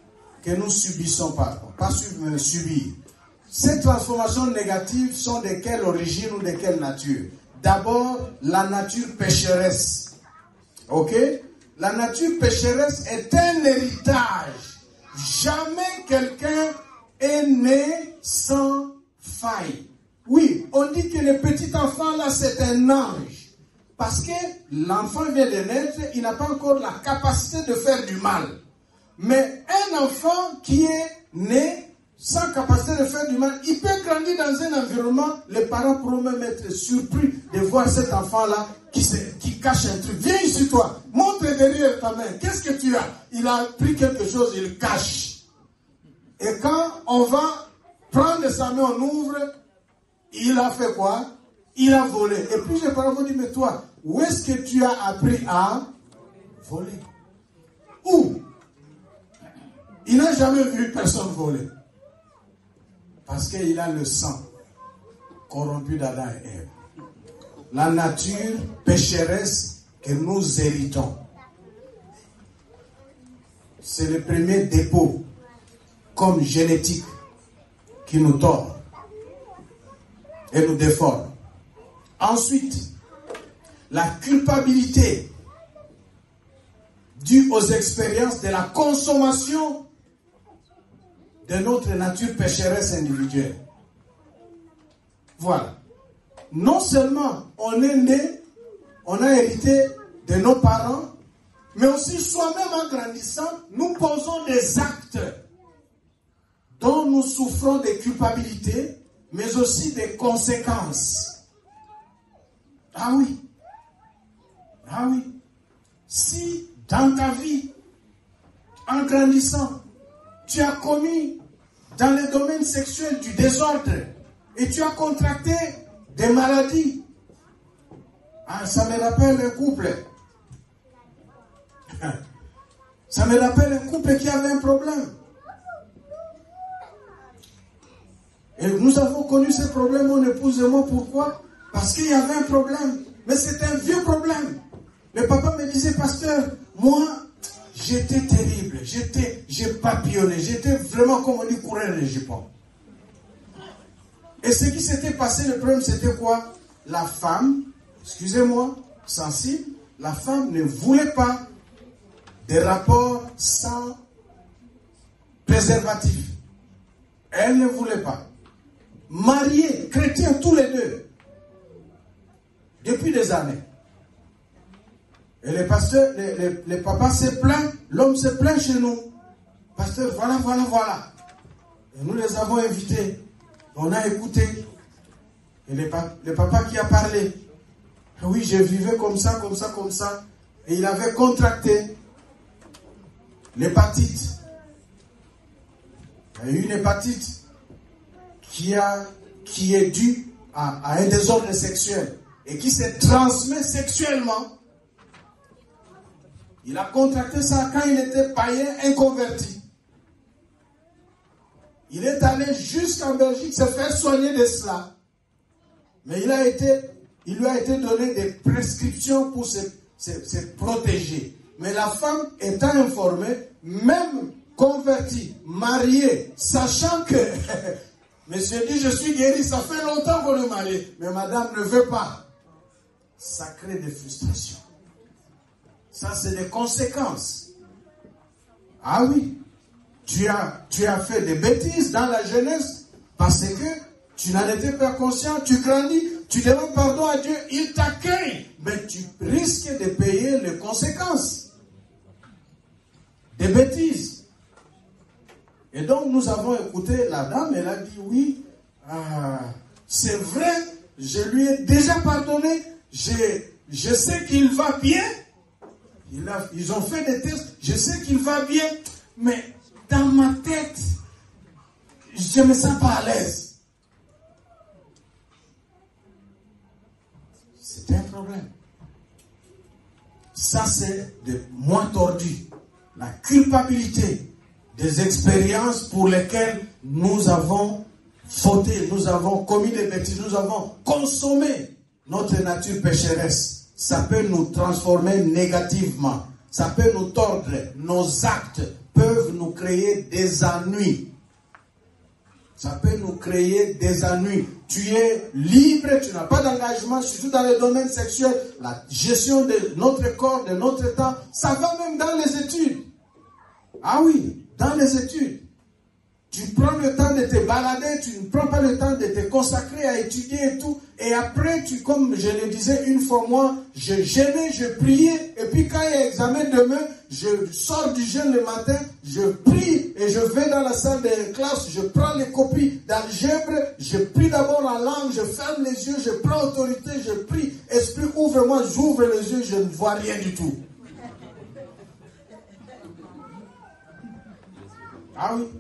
Pas subir. Ces transformations négatives sont de quelle origine ou de quelle nature? D'abord, la nature pécheresse. Ok? La nature pécheresse est un héritage. Jamais quelqu'un est né sans faille. Oui, on dit que le petit enfant là, c'est un ange. Parce que l'enfant vient de naître, il n'a pas encore la capacité de faire du mal. Mais un enfant qui est né sans capacité de faire du mal, il peut grandir dans un environnement, les parents pourront même être surpris de voir cet enfant-là qui cache un truc. Viens ici toi, montre derrière ta main, qu'est-ce que tu as? Il a pris quelque chose, il cache. Et quand on va prendre sa main, on ouvre, il a fait quoi? Il a volé. Et puis les parents vont dire, mais toi, où est-ce que tu as appris à voler? Où? Il n'a jamais vu personne voler. Parce qu'il a le sang corrompu d'Adam et Ève. La nature pécheresse que nous héritons. C'est le premier dépôt comme génétique qui nous tord et nous déforme. Ensuite, la culpabilité due aux expériences de la consommation de notre nature pécheresse individuelle. Voilà. Non seulement on est né, on a hérité de nos parents, mais aussi soi-même en grandissant, nous posons des actes dont nous souffrons de culpabilité, mais aussi des conséquences. Ah oui. Ah oui. Si dans ta vie, en grandissant, tu as commis dans le domaine sexuel du désordre et tu as contracté des maladies. Ah, ça me rappelle un couple. Ça me rappelle un couple qui avait un problème. Et nous avons connu ce problème, mon épouse et moi. Pourquoi? Parce qu'il y avait un problème. Mais c'était un vieux problème. Le papa me disait, pasteur, moi, j'étais terrible. J'ai papillonné. J'étais vraiment, comme on dit, courir les jupons. Et ce qui s'était passé, le problème, c'était quoi? La femme, excusez-moi, sensible, la femme ne voulait pas des rapports sans préservatif. Elle ne voulait pas. Mariés, chrétiens tous les deux, depuis des années. Et le pasteur, le papa s'est plaint, l'homme s'est plaint chez nous. Pasteur, voilà. Et nous les avons invités. On a écouté. Et le papa qui a parlé, oui, je vivais comme ça, comme ça, comme ça. Et il avait contracté l'hépatite. Il y a eu une hépatite qui est due à un désordre sexuel et qui se transmet sexuellement. Il a contracté ça quand il était païen inconverti. Il est allé jusqu'en Belgique se faire soigner de cela. Mais il lui a été donné des prescriptions pour se protéger. Mais la femme étant informée, même convertie, mariée, sachant que monsieur dit je suis guéri, ça fait longtemps qu'on est marié, mais madame ne veut pas. Ça crée des frustrations. Ça c'est des conséquences. Ah oui, tu as fait des bêtises dans la jeunesse parce que tu n'en étais pas conscient, tu grandis, tu demandes pardon à Dieu, il t'accueille, mais tu risques de payer les conséquences des bêtises. Et donc nous avons écouté la dame, elle a dit oui, c'est vrai, je lui ai déjà pardonné, je sais qu'il va bien, ils ont fait des tests, je sais qu'il va bien, mais dans ma tête, je ne me sens pas à l'aise. C'est un problème. Ça, c'est de moins tordu. La culpabilité des expériences pour lesquelles nous avons fauté, nous avons commis des bêtises, nous avons consommé notre nature pécheresse. Ça peut nous transformer négativement. Ça peut nous tordre. Nos actes peuvent nous créer des ennuis. Ça peut nous créer des ennuis. Tu es libre, tu n'as pas d'engagement, surtout dans le domaine sexuel. La gestion de notre corps, de notre temps, ça va même dans les études. Ah oui, dans les études. Tu prends le temps de te balader, tu ne prends pas le temps de te consacrer à étudier et tout. Et après, comme je le disais une fois, moi, je jeûnais, je priais. Et puis quand il y a examen demain, je sors du jeûne le matin, je prie et je vais dans la salle de classe, je prends les copies d'algèbre, je prie d'abord en langue, je ferme les yeux, je prends autorité, je prie. Esprit, ouvre-moi, j'ouvre les yeux, je ne vois rien du tout. Ah oui.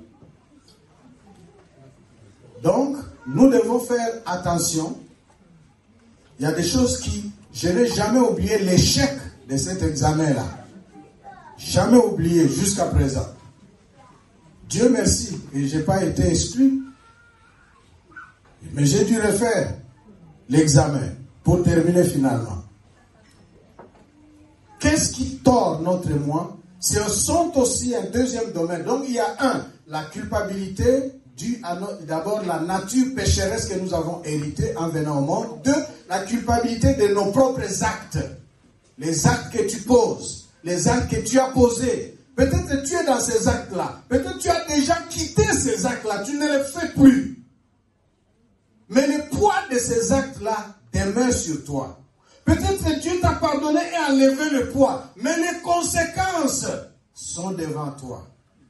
Donc, nous devons faire attention. Il y a des choses je n'ai jamais oublié l'échec de cet examen-là. Jamais oublié jusqu'à présent. Dieu merci, et je n'ai pas été exclu. Mais j'ai dû refaire l'examen pour terminer finalement. Qu'est-ce qui tord notre moi? Ce sont aussi un deuxième domaine. Donc, il y a la culpabilité due à d'abord la nature pécheresse que nous avons héritée en venant au monde. 2, la culpabilité de nos propres actes. Les actes que tu poses, les actes que tu as posés. Peut-être que tu es dans ces actes-là. Peut-être que tu as déjà quitté ces actes-là. Tu ne les fais plus. Mais le poids de ces actes-là demeure sur toi. Peut-être que Dieu t'a pardonné et enlevé le poids. Mais les conséquences sont devant toi.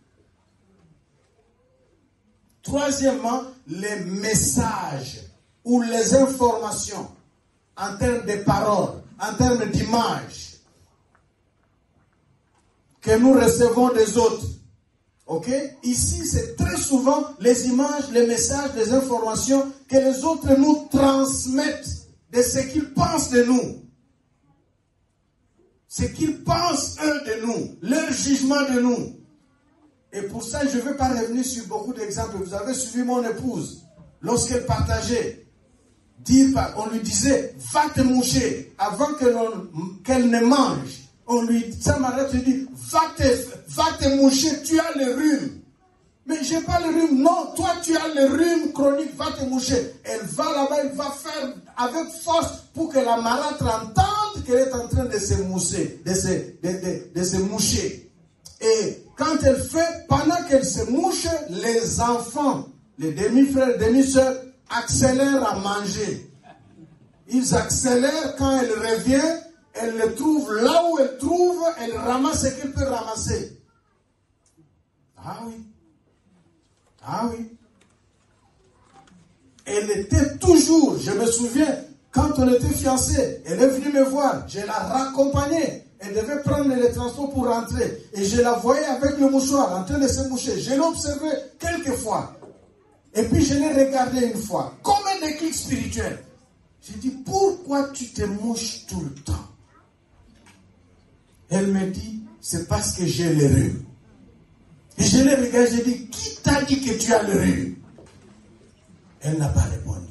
Troisièmement, les messages ou les informations en termes de paroles, en termes d'images que nous recevons des autres. Ok? Ici, c'est très souvent les images, les messages, les informations que les autres nous transmettent de ce qu'ils pensent de nous. Ce qu'ils pensent, eux, de nous. Leur jugement de nous. Et pour ça, je ne vais pas revenir sur beaucoup d'exemples. Vous avez suivi mon épouse. Lorsqu'elle partageait, on lui disait, va te moucher avant qu'elle ne mange. Ça m'arrête, je dis, va te moucher, tu as le rhume. Mais je n'ai pas le rhume. Non, toi tu as le rhume chronique, va te moucher. Elle va là-bas, elle va faire avec force pour que la malade entende qu'elle est en train de se moucher, de se moucher. Et quand elle fait, pendant qu'elle se mouche, les enfants, les demi-frères, demi-sœurs, accélèrent à manger. Ils accélèrent quand elle revient, elle le trouve là où elle trouve, elle ramasse ce qu'elle peut ramasser. Ah oui. Ah oui. elle était toujours, je me souviens, quand on était fiancés, elle est venue me voir, je la raccompagnais. Elle devait prendre les transports pour rentrer. Et je la voyais avec le mouchoir en train de se moucher. Je l'ai observé quelques fois. Et puis je l'ai regardé une fois. Comme un déclic spirituel. J'ai dit, pourquoi tu te mouches tout le temps? Elle me dit, c'est parce que j'ai le rhume. Et je l'ai regardé, j'ai dit, qui t'a dit que tu as le rhume? Elle n'a pas répondu.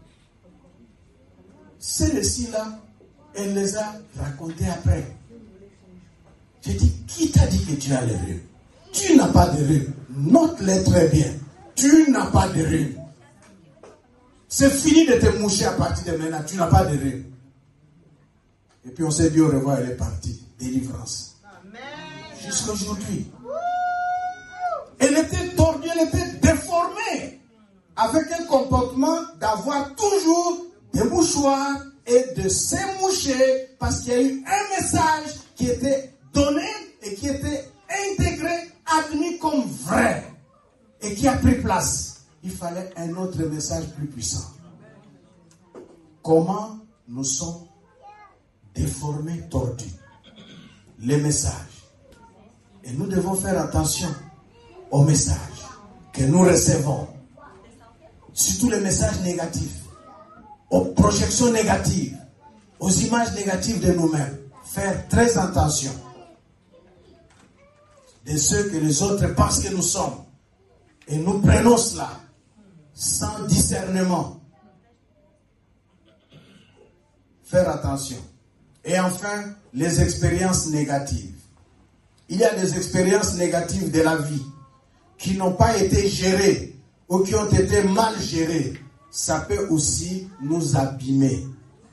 Ces récits-là, elle les a racontés après. J'ai dit, qui t'a dit que tu as le rhume? Tu n'as pas de rhume. Note-les très bien. Tu n'as pas de rhume. C'est fini de te moucher à partir de maintenant. Tu n'as pas de rhume. Et puis on s'est dit au revoir, elle est partie. Délivrance. Jusqu'à aujourd'hui. Elle était tordue, elle était déformée. Avec un comportement d'avoir toujours des mouchoirs et de se moucher parce qu'il y a eu un message qui était donné et qui était intégré, admis comme vrai et qui a pris place. Il fallait un autre message plus puissant. Comment nous sommes déformés, tordus. Les messages. Et nous devons faire attention aux messages que nous recevons. Surtout les messages négatifs. Aux projections négatives. Aux images négatives de nous-mêmes. Faire très attention. De ceux que les autres pensent que nous sommes. Et nous prenons cela sans discernement. Faire attention. Et enfin, les expériences négatives. Il y a des expériences négatives de la vie qui n'ont pas été gérées ou qui ont été mal gérées. Ça peut aussi nous abîmer.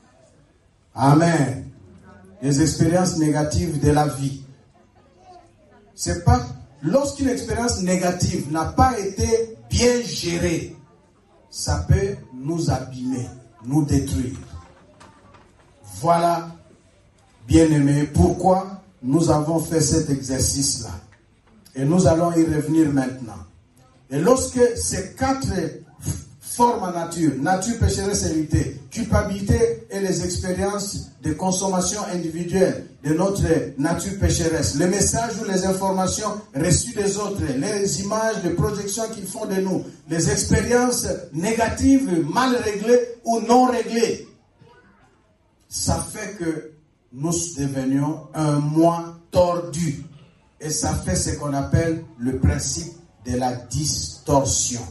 Amen. Les expériences négatives de la vie. C'est pas lorsqu'une expérience négative n'a pas été bien gérée, ça peut nous abîmer, nous détruire. Voilà, bien-aimés, pourquoi nous avons fait cet exercice-là. Et nous allons y revenir maintenant. Et lorsque ces 4 formes en nature pécheresse héritée, culpabilité et les expériences de consommation individuelle de notre nature pécheresse, les messages ou les informations reçues des autres, les images de projection qu'ils font de nous, les expériences négatives, mal réglées ou non réglées, ça fait que nous devenions un moi tordu. Et ça fait ce qu'on appelle le principe de la distorsion.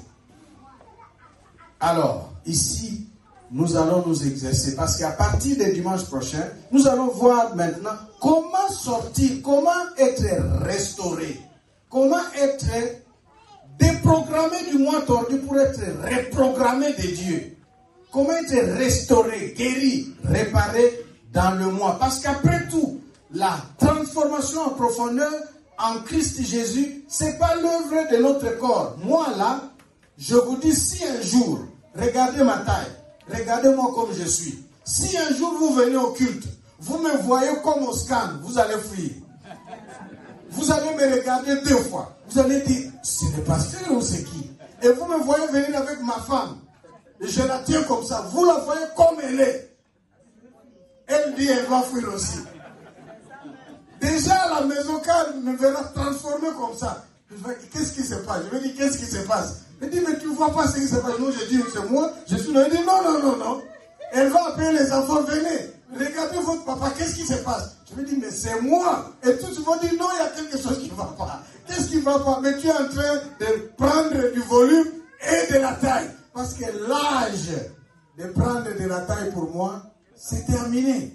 Alors, ici, nous allons nous exercer. Parce qu'à partir du dimanche prochain, nous allons voir maintenant comment sortir, comment être restauré. Comment être déprogrammé du moi tordu pour être reprogrammé de Dieu. Comment être restauré, guéri, réparé dans le moi. Parce qu'après tout, la transformation en profondeur en Christ Jésus, ce n'est pas l'œuvre de notre corps. Moi là, je vous dis, si un jour, regardez ma taille, regardez-moi comme je suis. Si un jour vous venez au culte, vous me voyez comme au scan, vous allez fuir. Vous allez me regarder 2 fois. Vous allez dire, c'est le pasteur ou c'est qui? Et vous me voyez venir avec ma femme. Et je la tiens comme ça. Vous la voyez comme elle est. Elle dit, elle va fuir aussi. Déjà à la maison, quand elle me verra transformé comme ça, je vais dire, qu'est-ce qui se passe? Je vais dire, qu'est-ce qui se passe? Elle dit, mais tu ne vois pas ce qui se passe? Non, je dis, c'est moi. Je suis là. Elle dit, non. Elle va appeler les enfants, venez. Regardez votre papa, qu'est-ce qui se passe? Je vais dire, mais c'est moi. Et tous vont dire, non, il y a quelque chose qui ne va pas. Qu'est-ce qui ne va pas? Mais tu es en train de prendre du volume et de la taille. Parce que l'âge de prendre de la taille pour moi, c'est terminé.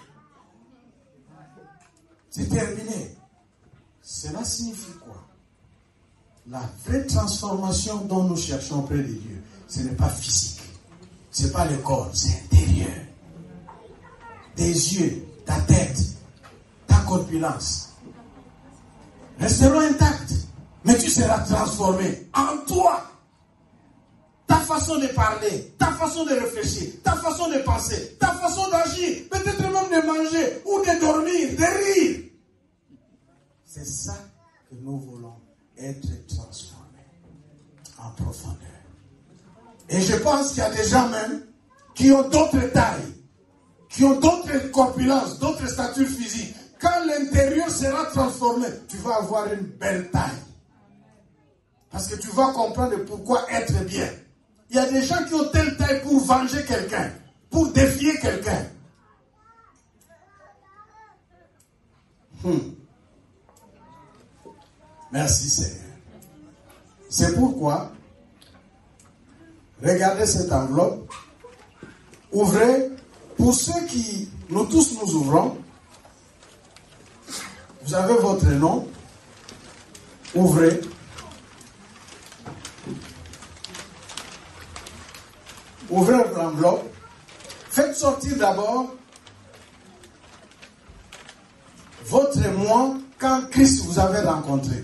C'est terminé. Cela signifie quoi? La vraie transformation dont nous cherchons auprès de Dieu, ce n'est pas physique. Ce n'est pas le corps, c'est intérieur. Tes yeux, ta tête, ta corpulence resteront intacts. Mais tu seras transformé en toi. Ta façon de parler, ta façon de réfléchir, ta façon de penser, ta façon d'agir, peut-être même de manger ou de dormir, de rire. C'est ça que nous voulons, être transformés en profondeur. Et je pense qu'il y a des gens même qui ont d'autres tailles, qui ont d'autres corpulences, d'autres statures physiques. Quand l'intérieur sera transformé, tu vas avoir une belle taille. Parce que tu vas comprendre pourquoi être bien. Il y a des gens qui ont telle taille pour venger quelqu'un, pour défier quelqu'un. Merci Seigneur. C'est pourquoi, regardez cette enveloppe, ouvrez, pour ceux qui, nous tous nous ouvrons, vous avez votre nom, ouvrez. Ouvrez l'enveloppe. Faites sortir d'abord votre moi quand Christ vous avait rencontré.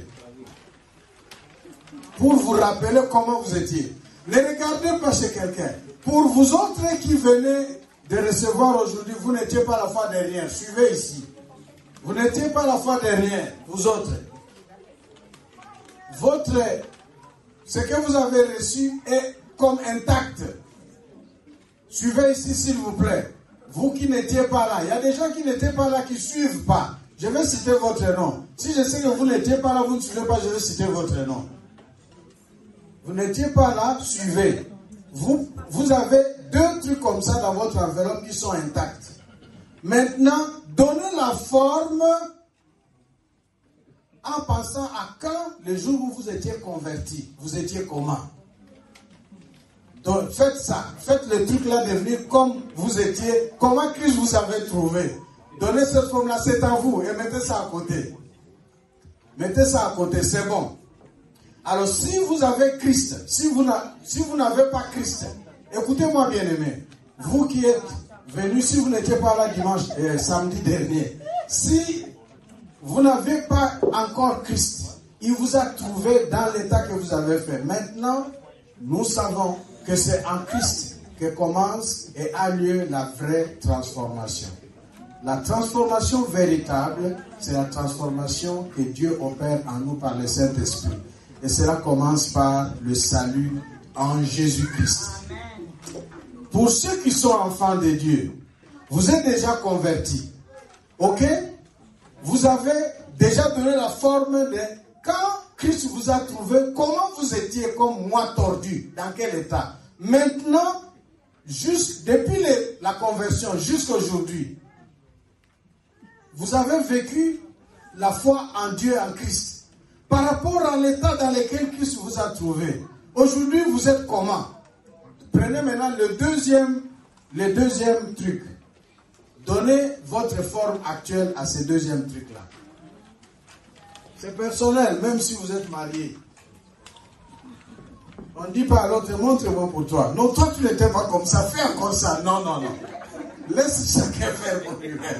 Pour vous rappeler comment vous étiez. Ne regardez pas chez quelqu'un. Pour vous autres qui venez de recevoir aujourd'hui, vous n'étiez pas la foi de rien. Suivez ici. Vous n'étiez pas la foi de rien, vous autres. Ce que vous avez reçu est comme intact. Suivez ici, s'il vous plaît. Vous qui n'étiez pas là. Il y a des gens qui n'étaient pas là, qui ne suivent pas. Je vais citer votre nom. Si je sais que vous n'étiez pas là, vous ne suivez pas, je vais citer votre nom. Vous n'étiez pas là, suivez. Vous avez 2 trucs comme ça dans votre enveloppe qui sont intacts. Maintenant, donnez la forme en pensant à quand, le jour où vous étiez converti. Vous étiez comment? Donc, faites ça. Faites le truc là devenir comme vous étiez. Comment Christ vous avait trouvé. Donnez cette forme-là, c'est à vous. Et mettez ça à côté. Mettez ça à côté, c'est bon. Alors, si vous avez Christ, si vous n'avez pas Christ, écoutez-moi bien aimé. Vous qui êtes venus, si vous n'étiez pas là samedi dernier, si vous n'avez pas encore Christ, il vous a trouvé dans l'état que vous avez fait. Maintenant, nous savons que c'est en Christ que commence et a lieu la vraie transformation. La transformation véritable, c'est la transformation que Dieu opère en nous par le Saint-Esprit. Et cela commence par le salut en Jésus-Christ. Pour ceux qui sont enfants de Dieu, vous êtes déjà convertis. Ok? Vous avez déjà donné la forme de... Quand Christ vous a trouvé, comment vous étiez comme moi tordu? Dans quel état? Maintenant, depuis la conversion jusqu'à aujourd'hui, vous avez vécu la foi en Dieu, en Christ. Par rapport à l'état dans lequel Christ vous a trouvé. Aujourd'hui, vous êtes comment? Prenez maintenant le deuxième truc. Donnez votre forme actuelle à ce deuxième truc-là. C'est personnel, même si vous êtes marié. On ne dit pas à l'autre, montre-moi pour toi. Non, toi tu n'étais pas comme ça, fais encore ça. Non. Laisse chacun faire pour lui-même.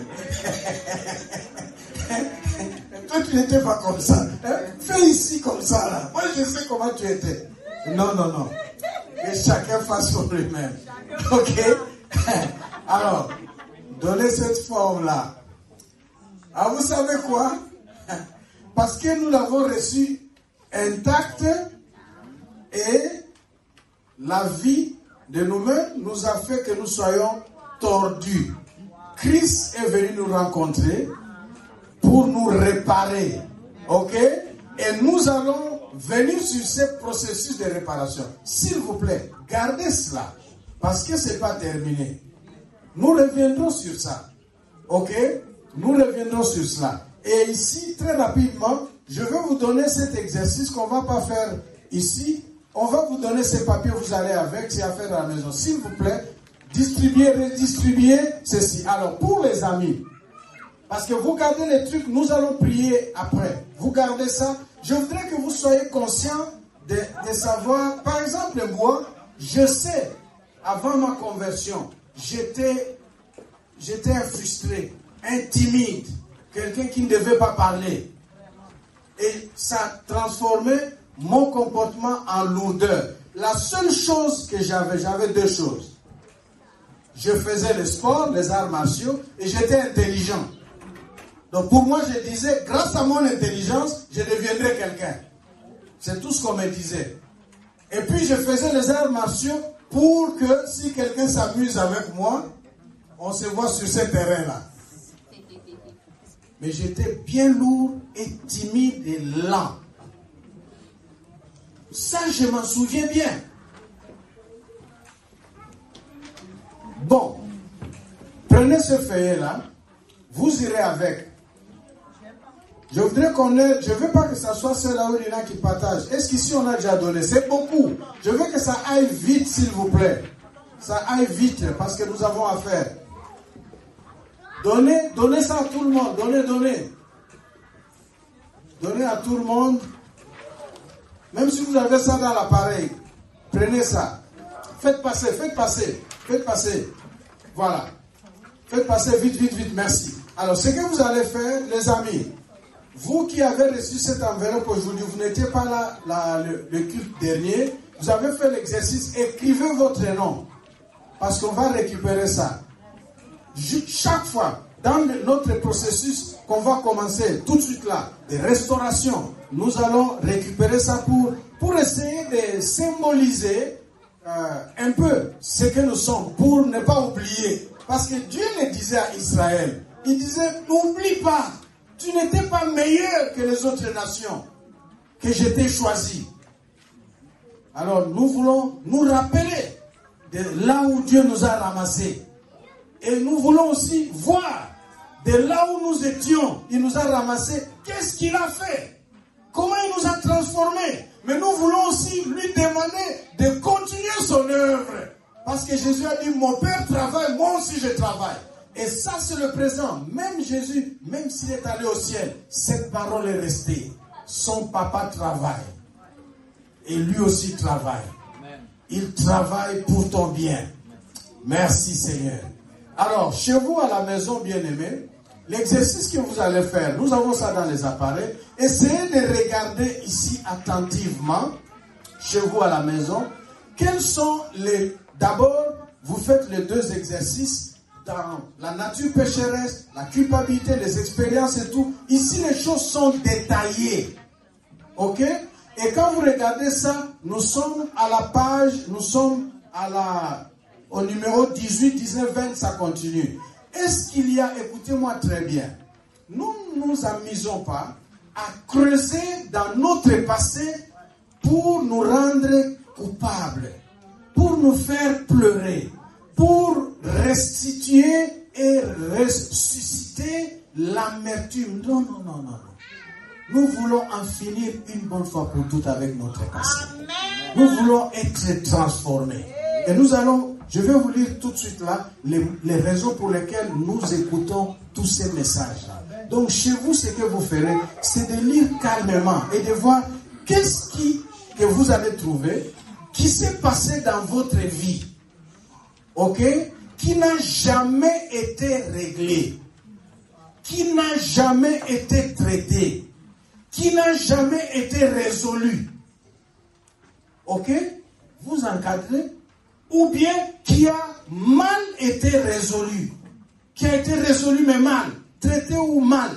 Toi tu n'étais pas comme ça. Fais ici comme ça là. Moi je sais comment tu étais. Non. Que chacun fasse pour lui-même. Ok? Alors, donnez cette forme-là. Ah, vous savez quoi? Parce que nous l'avons reçu intacte et la vie de nous-mêmes nous a fait que nous soyons tordus. Christ est venu nous rencontrer pour nous réparer. Ok? Et nous allons venir sur ce processus de réparation. S'il vous plaît, gardez cela. Parce que ce n'est pas terminé. Nous reviendrons sur ça. Ok? Nous reviendrons sur cela. Et ici, très rapidement, je vais vous donner cet exercice qu'on ne va pas faire ici. On va vous donner ces papiers, vous allez avec, c'est à faire à la maison. S'il vous plaît, distribuez, redistribuez ceci. Alors, pour les amis, parce que vous gardez les trucs, nous allons prier après. Vous gardez ça. Je voudrais que vous soyez conscients de savoir, par exemple, moi, je sais, avant ma conversion, j'étais un frustré, un timide, quelqu'un qui ne devait pas parler. Et ça transformait mon comportement en lourdeur. La seule chose que j'avais 2 choses. Je faisais le sport, les arts martiaux, et j'étais intelligent. Donc pour moi, je disais, grâce à mon intelligence, je deviendrai quelqu'un. C'est tout ce qu'on me disait. Et puis je faisais les arts martiaux pour que si quelqu'un s'amuse avec moi, on se voit sur ce terrain-là. Mais j'étais bien lourd et timide et lent. Ça, je m'en souviens bien. Bon, prenez ce feuillet-là, vous irez avec. Je voudrais je veux pas que ça soit ceux-là où il y en a qui partagent. Est-ce qu'ici on a déjà donné? C'est beaucoup. Je veux que ça aille vite, s'il vous plaît. Ça aille vite, parce que nous avons affaire. Donnez ça à tout le monde. Donnez. Donnez à tout le monde. Même si vous avez ça dans l'appareil, prenez ça. Faites passer. Voilà. Faites passer vite, merci. Alors, ce que vous allez faire, les amis, vous qui avez reçu cette enveloppe aujourd'hui, vous n'étiez pas là, le culte dernier, vous avez fait l'exercice, écrivez votre nom, parce qu'on va récupérer ça. Chaque fois, dans notre processus qu'on va commencer tout de suite là, de restauration, nous allons récupérer ça pour essayer de symboliser un peu ce que nous sommes, pour ne pas oublier. Parce que Dieu le disait à Israël, il disait, n'oublie pas, tu n'étais pas meilleur que les autres nations, que je t'ai choisi. Alors nous voulons nous rappeler de là où Dieu nous a ramassés. Et nous voulons aussi voir de là où nous étions, il nous a ramassés, qu'est-ce qu'il a fait? Comment il nous a transformés? Mais nous voulons aussi lui demander de continuer son œuvre. Parce que Jésus a dit, mon Père travaille, moi aussi je travaille. Et ça c'est le présent. Même Jésus, même s'il est allé au ciel, cette parole est restée. Son papa travaille. Et lui aussi travaille. Il travaille pour ton bien. Merci Seigneur. Alors, chez vous à la maison, bien-aimés, l'exercice que vous allez faire, nous avons ça dans les appareils. Essayez de regarder ici attentivement, chez vous à la maison, quels sont les... D'abord, vous faites les deux exercices dans la nature pécheresse, la culpabilité, les expériences et tout. Ici, les choses sont détaillées. Ok? Et quand vous regardez ça, nous sommes à la page, au numéro 18, 19, 20, ça continue. Est-ce qu'il y a, écoutez-moi très bien, nous ne nous amusons pas à creuser dans notre passé pour nous rendre coupables, pour nous faire pleurer, pour restituer et ressusciter l'amertume. Non. Nous voulons en finir une bonne fois pour toutes avec notre passé. Amen. Nous voulons être transformés. Et je vais vous lire tout de suite là les raisons pour lesquelles nous écoutons tous ces messages-là. Donc chez vous, ce que vous ferez, c'est de lire calmement et de voir qu'est-ce que vous allez trouver qui s'est passé dans votre vie, ok, qui n'a jamais été réglé, qui n'a jamais été traité, qui n'a jamais été résolu, ok, vous encadrez, ou bien qui a mal été résolu, qui a été résolu mais mal, traité ou mal,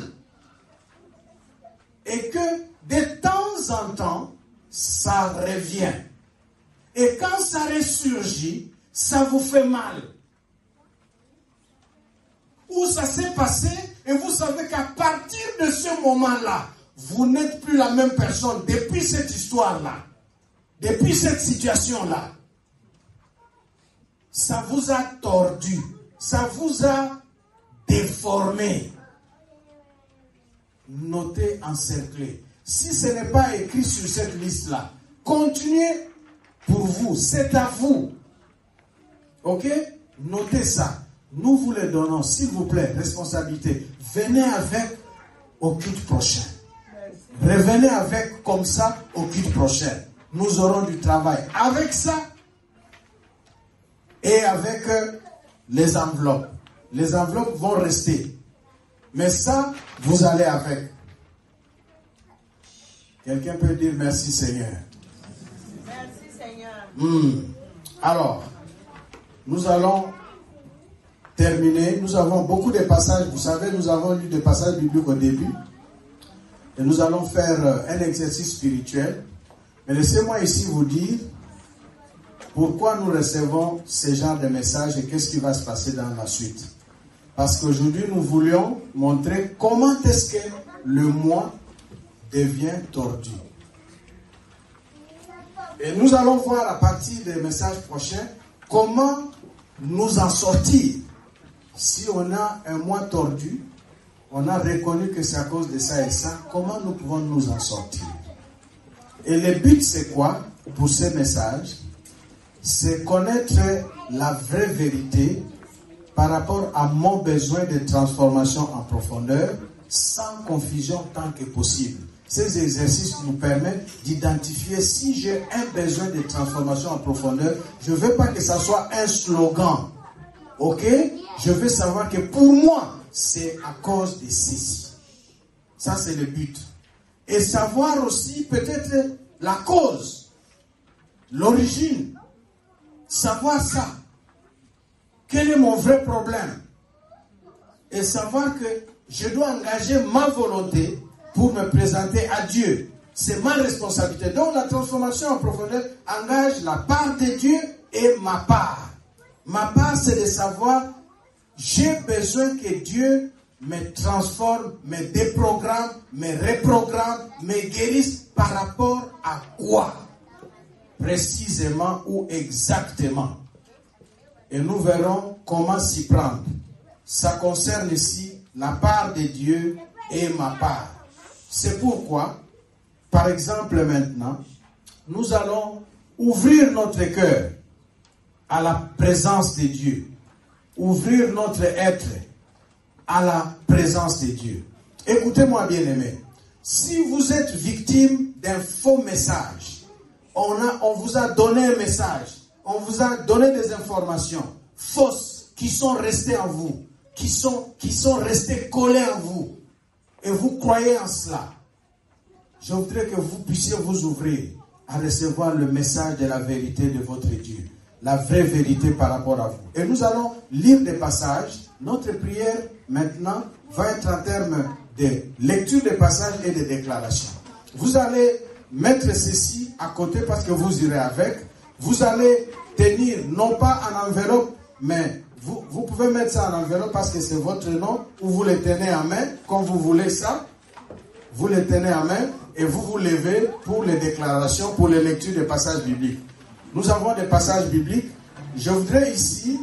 et que de temps en temps, ça revient. Et quand ça ressurgit, ça vous fait mal. Ou ça s'est passé et vous savez qu'à partir de ce moment-là, vous n'êtes plus la même personne depuis cette histoire-là, depuis cette situation-là. Ça vous a tordu, ça vous a déformé. Notez, encerclez. Si ce n'est pas écrit sur cette liste-là, continuez pour vous, c'est à vous. Ok? Notez ça. Nous vous le donnons, s'il vous plaît, responsabilité. Venez avec au culte prochain. Revenez avec comme ça au culte prochain. Nous aurons du travail avec ça et avec les enveloppes. Les enveloppes vont rester. Mais ça, vous allez avec. Quelqu'un peut dire merci Seigneur. Merci Seigneur. Alors, nous allons terminer. Nous avons beaucoup de passages. Vous savez, nous avons lu des passages bibliques au début. Et nous allons faire un exercice spirituel. Mais laissez-moi ici vous dire Pourquoi nous recevons ce genre de messages et qu'est-ce qui va se passer dans la suite? Parce qu'aujourd'hui, nous voulions montrer comment est-ce que le moi devient tordu. Et nous allons voir à partir des messages prochains comment nous en sortir. Si on a un moi tordu, on a reconnu que c'est à cause de ça et ça, comment nous pouvons nous en sortir? Et le but c'est quoi pour ces messages? C'est connaître la vraie vérité par rapport à mon besoin de transformation en profondeur, sans confusion tant que possible. Ces exercices nous permettent d'identifier si j'ai un besoin de transformation en profondeur. Je ne veux pas que ça soit un slogan. Ok? Je veux savoir que pour moi, c'est à cause de ceci. Ça, c'est le but. Et savoir aussi peut-être la cause, l'origine. Savoir ça. Quel est mon vrai problème? Et savoir que je dois engager ma volonté pour me présenter à Dieu. C'est ma responsabilité. Donc la transformation en profondeur engage la part de Dieu et ma part. Ma part, c'est de savoir, j'ai besoin que Dieu me transforme, me déprogramme, me reprogramme, me guérisse par rapport à quoi? Précisément ou exactement. Et nous verrons comment s'y prendre. Ça concerne ici la part de Dieu et ma part. C'est pourquoi, par exemple maintenant, nous allons ouvrir notre cœur à la présence de Dieu. Ouvrir notre être à la présence de Dieu. Écoutez-moi bien aimé. Si vous êtes victime d'un faux message, on vous a donné un message, on vous a donné des informations fausses qui sont restées en vous, qui sont restées collées en vous, et vous croyez en cela, je voudrais que vous puissiez vous ouvrir à recevoir le message de la vérité de votre Dieu, la vraie vérité par rapport à vous. Et nous allons lire des passages. Notre prière maintenant va être en termes de lecture des passages et de déclarations. Vous allez mettre ceci à côté parce que vous irez avec. Vous allez tenir non pas en enveloppe, mais vous pouvez mettre ça en enveloppe parce que c'est votre nom, ou vous le tenez en main, comme vous voulez ça. Vous le tenez en main et vous vous levez pour les déclarations, pour les lectures des passages bibliques. Nous avons des passages bibliques. Je voudrais ici,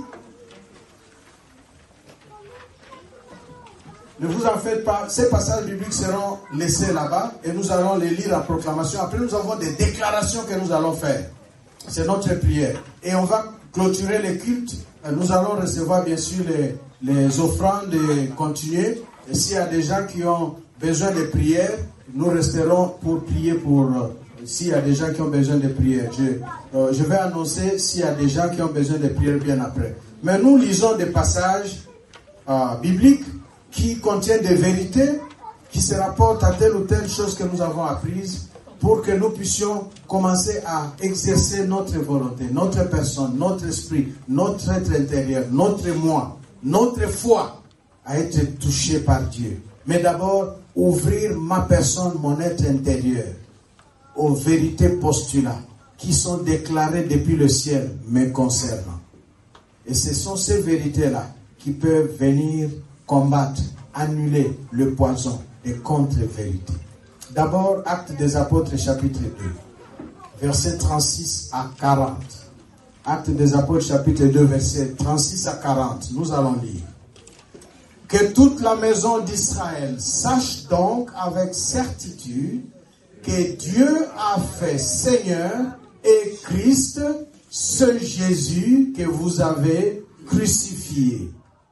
ne vous en faites pas, ces passages bibliques seront laissés là-bas et nous allons les lire en proclamation. Après, nous avons des déclarations que nous allons faire. C'est notre prière. Et on va clôturer les cultes. Nous allons recevoir bien sûr les offrandes et continuer. Et s'il y a des gens qui ont besoin de prière, nous resterons pour prier pour... s'il y a des gens qui ont besoin de prière. Je vais annoncer s'il y a des gens qui ont besoin de prière bien après. Mais nous lisons des passages bibliques qui contiennent des vérités qui se rapportent à telle ou telle chose que nous avons apprise pour que nous puissions commencer à exercer notre volonté, notre personne, notre esprit, notre être intérieur, notre moi, notre foi à être touché par Dieu. Mais d'abord, ouvrir ma personne, mon être intérieur aux vérités postulats qui sont déclarées depuis le ciel me concernant. Et ce sont ces vérités-là qui peuvent venir combattre, annuler le poison des contre-vérités. D'abord, Actes des Apôtres, chapitre 2, versets 36 à 40. Actes des Apôtres, chapitre 2, versets 36 à 40. Nous allons lire. Que toute la maison d'Israël sache donc avec certitude que Dieu a fait Seigneur et Christ, ce Jésus que vous avez crucifié.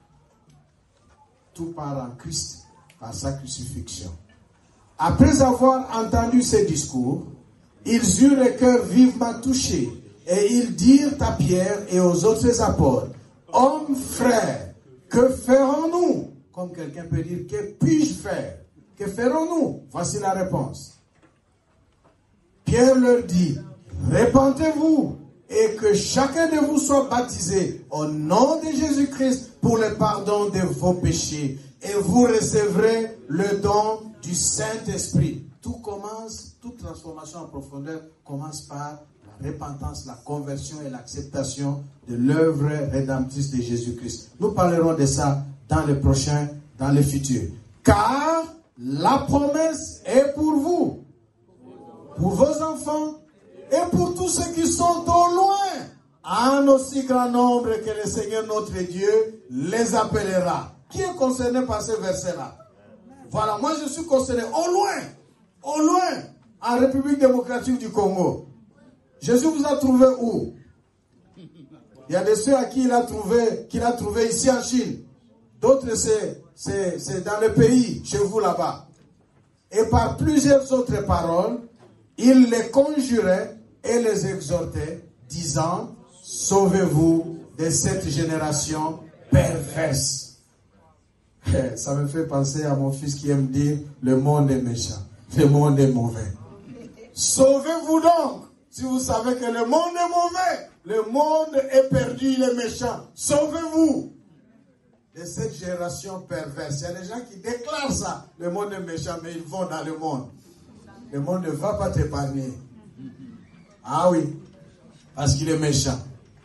Tout part en Christ par sa crucifixion. Après avoir entendu ces discours, ils eurent le cœur vivement touché et ils dirent à Pierre et aux autres apôtres, hommes frères, que ferons-nous? Comme quelqu'un peut dire, que puis-je faire? Que ferons-nous? Voici la réponse. Pierre leur dit, répentez-vous et que chacun de vous soit baptisé au nom de Jésus-Christ pour le pardon de vos péchés et vous recevrez le don du Saint-Esprit. Tout commence, toute transformation en profondeur commence par la la repentance, la conversion et l'acceptation de l'œuvre rédemptrice de Jésus-Christ. Nous parlerons de ça dans le futur. Car la promesse est pour vous, pour vos enfants et pour tous ceux qui sont au loin, en aussi grand nombre que le Seigneur notre Dieu les appellera. Qui est concerné par ce verset-là? Voilà, moi je suis concerné au loin, en République démocratique du Congo. Jésus vous a trouvé où? Il y a des ceux à qui qu'il a trouvé ici en Chine. D'autres, c'est dans le pays, chez vous là-bas. Et par plusieurs autres paroles, il les conjurait et les exhortait, disant, sauvez-vous de cette génération perverse. Ça me fait penser à mon fils qui aime dire, le monde est méchant, le monde est mauvais. Sauvez-vous donc, si vous savez que le monde est mauvais, le monde est perdu, il est méchant. Sauvez-vous de cette génération perverse. Il y a des gens qui déclarent ça. Le monde est méchant, mais ils vont dans le monde. Le monde ne va pas t'épargner. Ah oui, parce qu'il est méchant.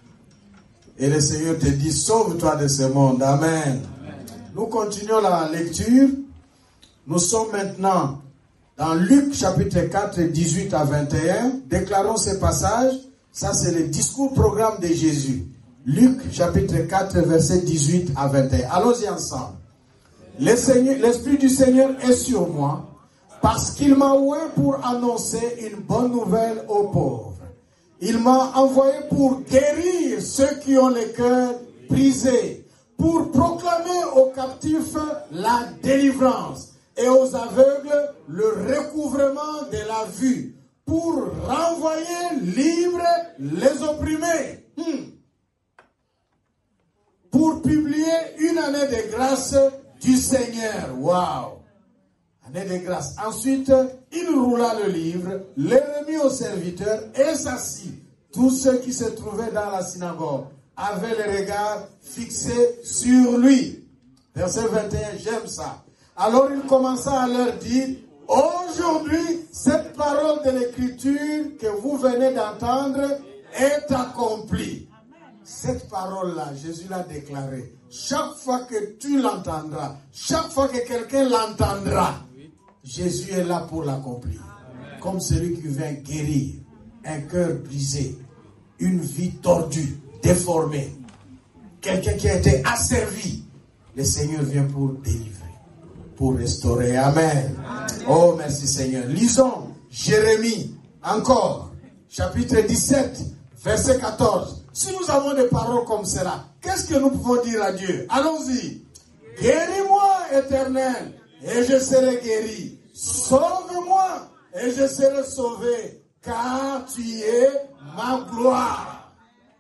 Et le Seigneur te dit, sauve-toi de ce monde. Amen. Nous continuons la lecture. Nous sommes maintenant dans Luc chapitre 4, 18 à 21. Déclarons ce passage. Ça, c'est le discours programme de Jésus. Luc chapitre 4, verset 18 à 21. Allons-y ensemble. L'Esprit du Seigneur est sur moi, parce qu'il m'a envoyé pour annoncer une bonne nouvelle aux pauvres. Il m'a envoyé pour guérir ceux qui ont le cœur brisé, pour proclamer aux captifs la délivrance et aux aveugles le recouvrement de la vue, pour renvoyer libres les opprimés, pour publier une année de grâce du Seigneur. Waouh! Année de grâce. Ensuite, il roula le livre, le remit aux serviteurs et s'assit. Tous ceux qui se trouvaient dans la synagogue avaient les regards fixés sur lui. Verset 21, j'aime ça. Alors il commença à leur dire, aujourd'hui, cette parole de l'Écriture que vous venez d'entendre est accomplie. Cette parole-là, Jésus l'a déclarée. Chaque fois que tu l'entendras, chaque fois que quelqu'un l'entendra, Jésus est là pour l'accomplir. Comme celui qui vient guérir un cœur brisé, une vie tordue, déformée. Quelqu'un qui a été asservi. Le Seigneur vient pour délivrer, pour restaurer. Amen. Oh, merci Seigneur. Lisons Jérémie, encore, chapitre 17, verset 14. Si nous avons des paroles comme cela, qu'est-ce que nous pouvons dire à Dieu? Allons-y. Guéris-moi, Éternel, et je serai guéri. Sauve-moi, et je serai sauvé, car tu es ma gloire.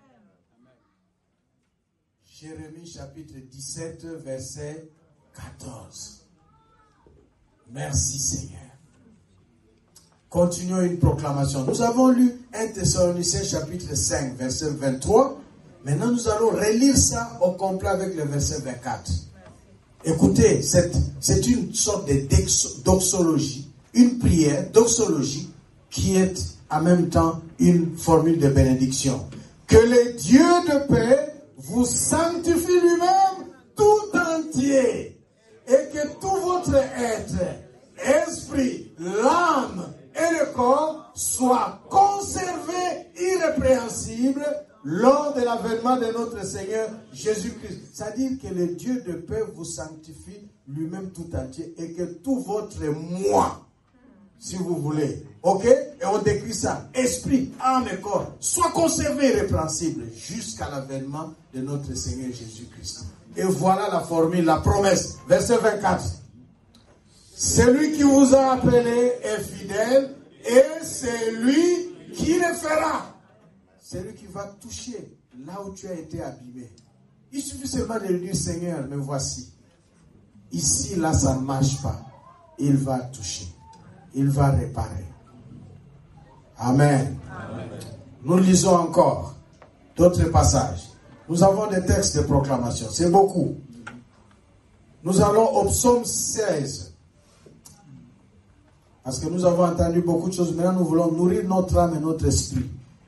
Jérémie chapitre 17, verset 14. Merci Seigneur. Continuons une proclamation. Nous avons lu 1 Thessaloniciens chapitre 5, verset 23. Maintenant, nous allons relire ça au complet avec le verset 24. Écoutez, c'est une sorte de doxologie, une prière, doxologie, qui est en même temps une formule de bénédiction. Que le Dieu de paix vous sanctifie lui-même tout entier, et que tout votre être, esprit, l'âme et le corps soient conservés irrépréhensibles lors de l'avènement de notre Seigneur Jésus-Christ. C'est-à-dire que le Dieu de paix vous sanctifie lui-même tout entier et que tout votre moi, si vous voulez, ok? Et on décrit ça, esprit, âme et corps, soit conservé irrépréhensible jusqu'à l'avènement de notre Seigneur Jésus-Christ. Et voilà la formule, la promesse, verset 24. Celui qui vous a appelé est fidèle et c'est lui qui le fera. C'est lui qui va toucher là où tu as été abîmé. Il suffit seulement de lui dire, Seigneur, me voici. Ici, là, ça ne marche pas. Il va toucher. Il va réparer. Amen. Amen. Nous lisons encore d'autres passages. Nous avons des textes de proclamation. C'est beaucoup. Nous allons au psaume 16. Parce que nous avons entendu beaucoup de choses. Maintenant, nous voulons nourrir notre âme et notre esprit.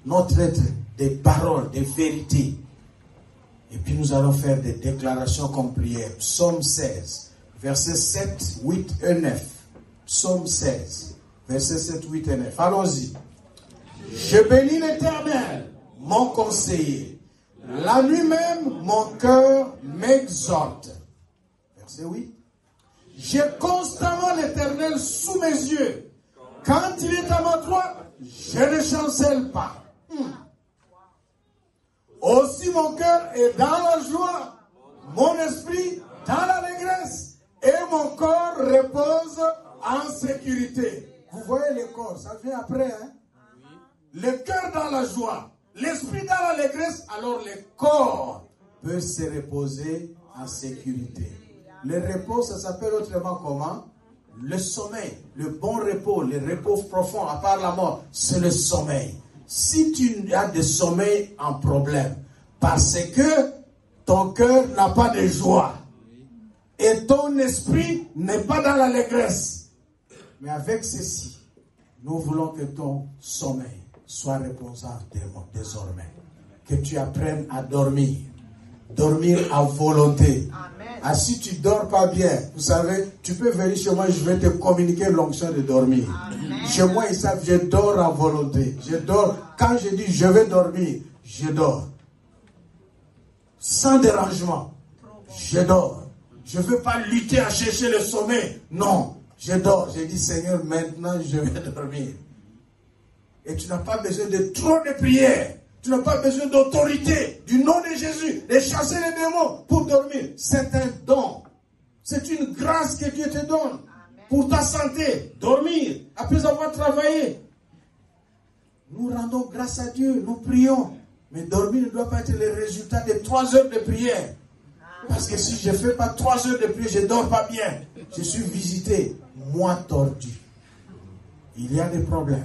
notre être des paroles, des vérités. Et puis nous allons faire des déclarations comme prière. Psaume 16, versets 7, 8 et 9. Psaume 16, versets 7, 8 et 9. Allons-y. Je bénis l'Éternel, mon conseiller. La nuit même, mon cœur m'exhorte. Verset 8. J'ai constamment l'Éternel sous mes yeux. Quand il est à ma droite, je ne chancelle pas. Aussi mon cœur est dans la joie, mon esprit dans l'allégresse, et mon corps repose en sécurité. Vous voyez le corps, ça vient après, hein? Le cœur dans la joie, l'esprit dans l'allégresse, alors le corps peut se reposer en sécurité. Le repos, ça s'appelle autrement comment? Le sommeil, le bon repos, le repos profond, à part la mort, c'est le sommeil. Si tu as des sommeils en problème, parce que ton cœur n'a pas de joie, et ton esprit n'est pas dans l'allégresse, mais avec ceci, nous voulons que ton sommeil soit reposant désormais. Que tu apprennes à dormir. Dormir à volonté. Ah, si tu ne dors pas bien, vous savez, tu peux venir chez moi, je vais te communiquer l'onction de dormir. Amen. Chez moi, ils savent, je dors à volonté. Je dors. Quand je dis je vais dormir, je dors. Sans dérangement. Je dors. Je ne veux pas lutter à chercher le sommeil. Non, je dors. Je dis, Seigneur, maintenant je vais dormir. Et tu n'as pas besoin de trop de prières. Tu n'as pas besoin d'autorité du nom de Jésus, de chasser les démons pour dormir. C'est un don. C'est une grâce que Dieu te donne. Pour ta santé, dormir, après avoir travaillé. Nous rendons grâce à Dieu, nous prions. Mais dormir ne doit pas être le résultat de 3 heures de prière. Parce que si je ne fais pas 3 heures de prière, je ne dors pas bien. Je suis visité, moi tordu. Il y a des problèmes.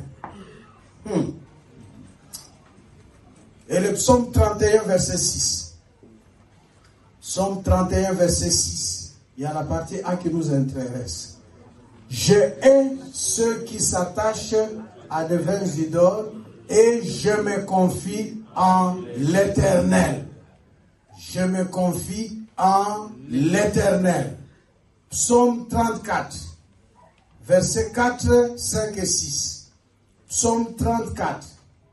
Et le psaume 31, verset 6. Psaume 31, verset 6. Il y a la partie A qui nous intéresse. Je hais ceux qui s'attachent à de vaines idoles et je me confie en l'Éternel. Je me confie en l'Éternel. Psaume 34, versets 4, 5 et 6. Psaume 34.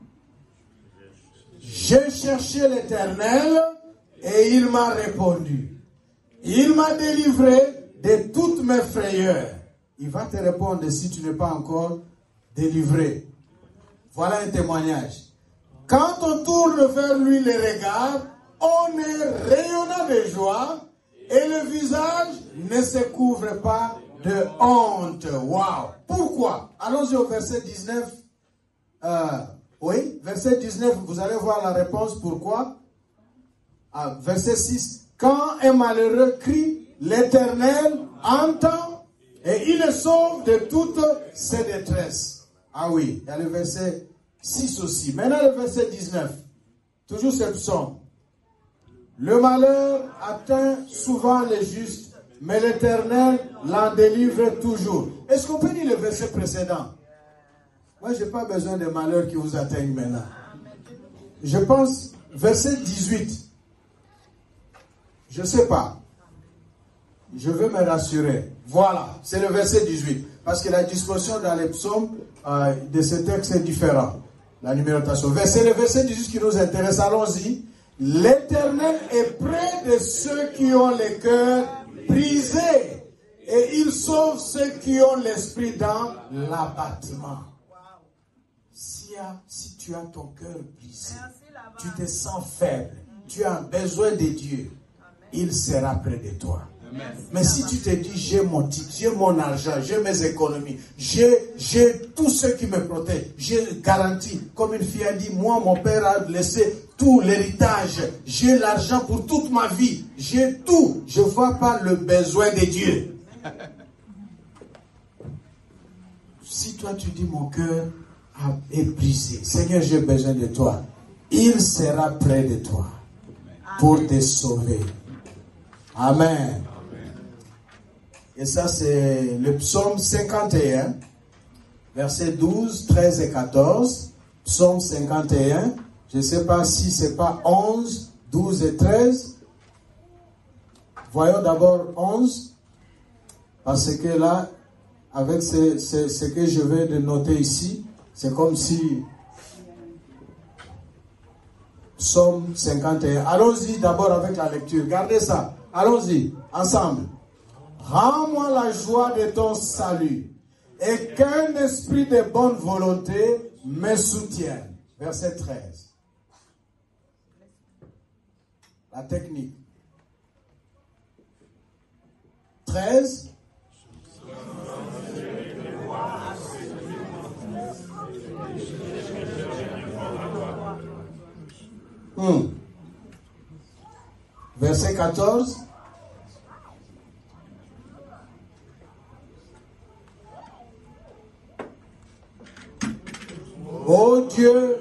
J'ai cherché l'Éternel et il m'a répondu. Il m'a délivré de toutes mes frayeurs. Il va te répondre si tu n'es pas encore délivré. Voilà un témoignage. Quand on tourne vers lui les regards, on est rayonnant de joie et le visage ne se couvre pas de honte. Waouh! Pourquoi? Allons-y au verset 19. Oui, verset 19, vous allez voir la réponse. Pourquoi? Verset 6. Quand un malheureux crie, l'Éternel entend et il le sauve de toutes ses détresses. Ah oui, il y a le verset 6 aussi. Maintenant le verset 19. Toujours ce psaume. Le malheur atteint souvent les justes, mais l'Éternel l'en délivre toujours. Est-ce qu'on peut dire le verset précédent? Moi, je n'ai pas besoin de malheurs qui vous atteignent maintenant. Je pense, verset 18. Je ne sais pas. Je veux me rassurer. Voilà, c'est le verset 18. Parce que la disposition dans les psaumes de ce texte est différente. La numérotation. Le verset 18 qui nous intéresse. Allons-y. L'Éternel est près de ceux qui ont le cœur brisé. Et il sauve ceux qui ont l'esprit dans l'abattement. Si tu as ton cœur brisé, tu te sens faible, tu as besoin de Dieu, il sera près de toi. Mais si tu te dis, j'ai mon titre, j'ai mon argent, j'ai mes économies, j'ai tout ce qui me protège, j'ai garanti, comme une fille a dit, moi mon père a laissé tout l'héritage, j'ai l'argent pour toute ma vie, j'ai tout, je ne vois pas le besoin de Dieu. Si toi tu dis, mon cœur est brisé, Seigneur, j'ai besoin de toi, il sera près de toi pour te sauver. Amen. Et ça, c'est le psaume 51, versets 12, 13 et 14. Psaume 51. Je ne sais pas si ce n'est pas 11, 12 et 13. Voyons d'abord 11. Parce que là, avec ce que je vais de noter ici, c'est comme si... Psaume 51. Allons-y d'abord avec la lecture. Gardez ça. Allons-y, ensemble. Rends-moi la joie de ton salut et qu'un esprit de bonne volonté me soutienne. Verset 13. La technique. 13. Verset 14. Ô Dieu,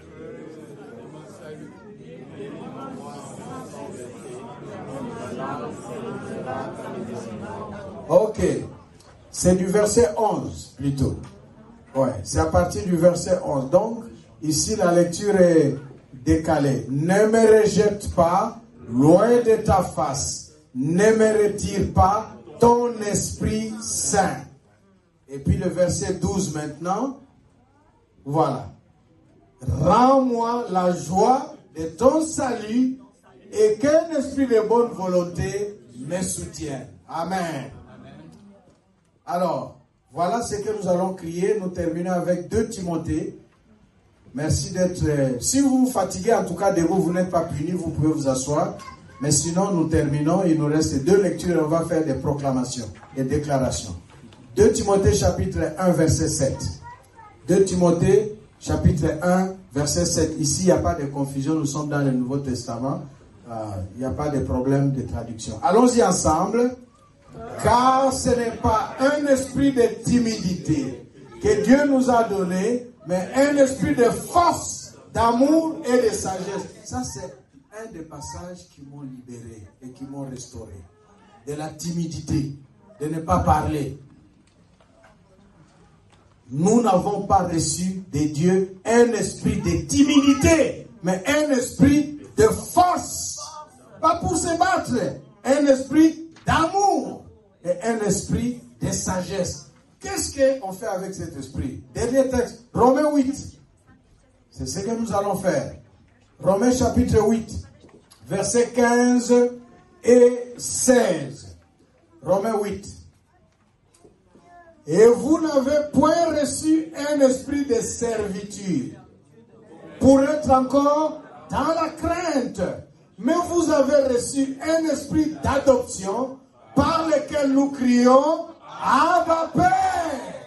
ok, c'est du verset 11 plutôt. Ouais, c'est à partir du verset 11. Donc, ici la lecture est décalée. Ne me rejette pas loin de ta face. Ne me retire pas ton Esprit Saint. Et puis le verset 12 maintenant. Voilà. Rends-moi la joie de ton salut et qu'un esprit de bonne volonté me soutienne. Amen. Alors, voilà ce que nous allons crier. Nous terminons avec 2 Timothée. Merci d'être... Si vous vous fatiguez, en tout cas, vous n'êtes pas punis, vous pouvez vous asseoir. Mais sinon, nous terminons. Il nous reste 2 lectures et on va faire des proclamations et déclarations. 2 Timothée chapitre 1, verset 7. 2 Timothée chapitre 1, verset 7. Ici, il n'y a pas de confusion. Nous sommes dans le Nouveau Testament. Il n'y a pas de problème de traduction. Allons-y ensemble. Car ce n'est pas un esprit de timidité que Dieu nous a donné, mais un esprit de force, d'amour et de sagesse. Ça, c'est un des passages qui m'ont libéré et qui m'ont restauré. De la timidité, de ne pas parler. Nous n'avons pas reçu de Dieu un esprit de timidité, mais un esprit de force. Pas pour se battre, un esprit d'amour et un esprit de sagesse. Qu'est-ce qu'on fait avec cet esprit? Dernier texte, Romains 8. C'est ce que nous allons faire. Romains chapitre 8, versets 15 et 16. Romains 8. Et vous n'avez point reçu un esprit de servitude pour être encore dans la crainte, mais vous avez reçu un esprit d'adoption par lequel nous crions Abba Père.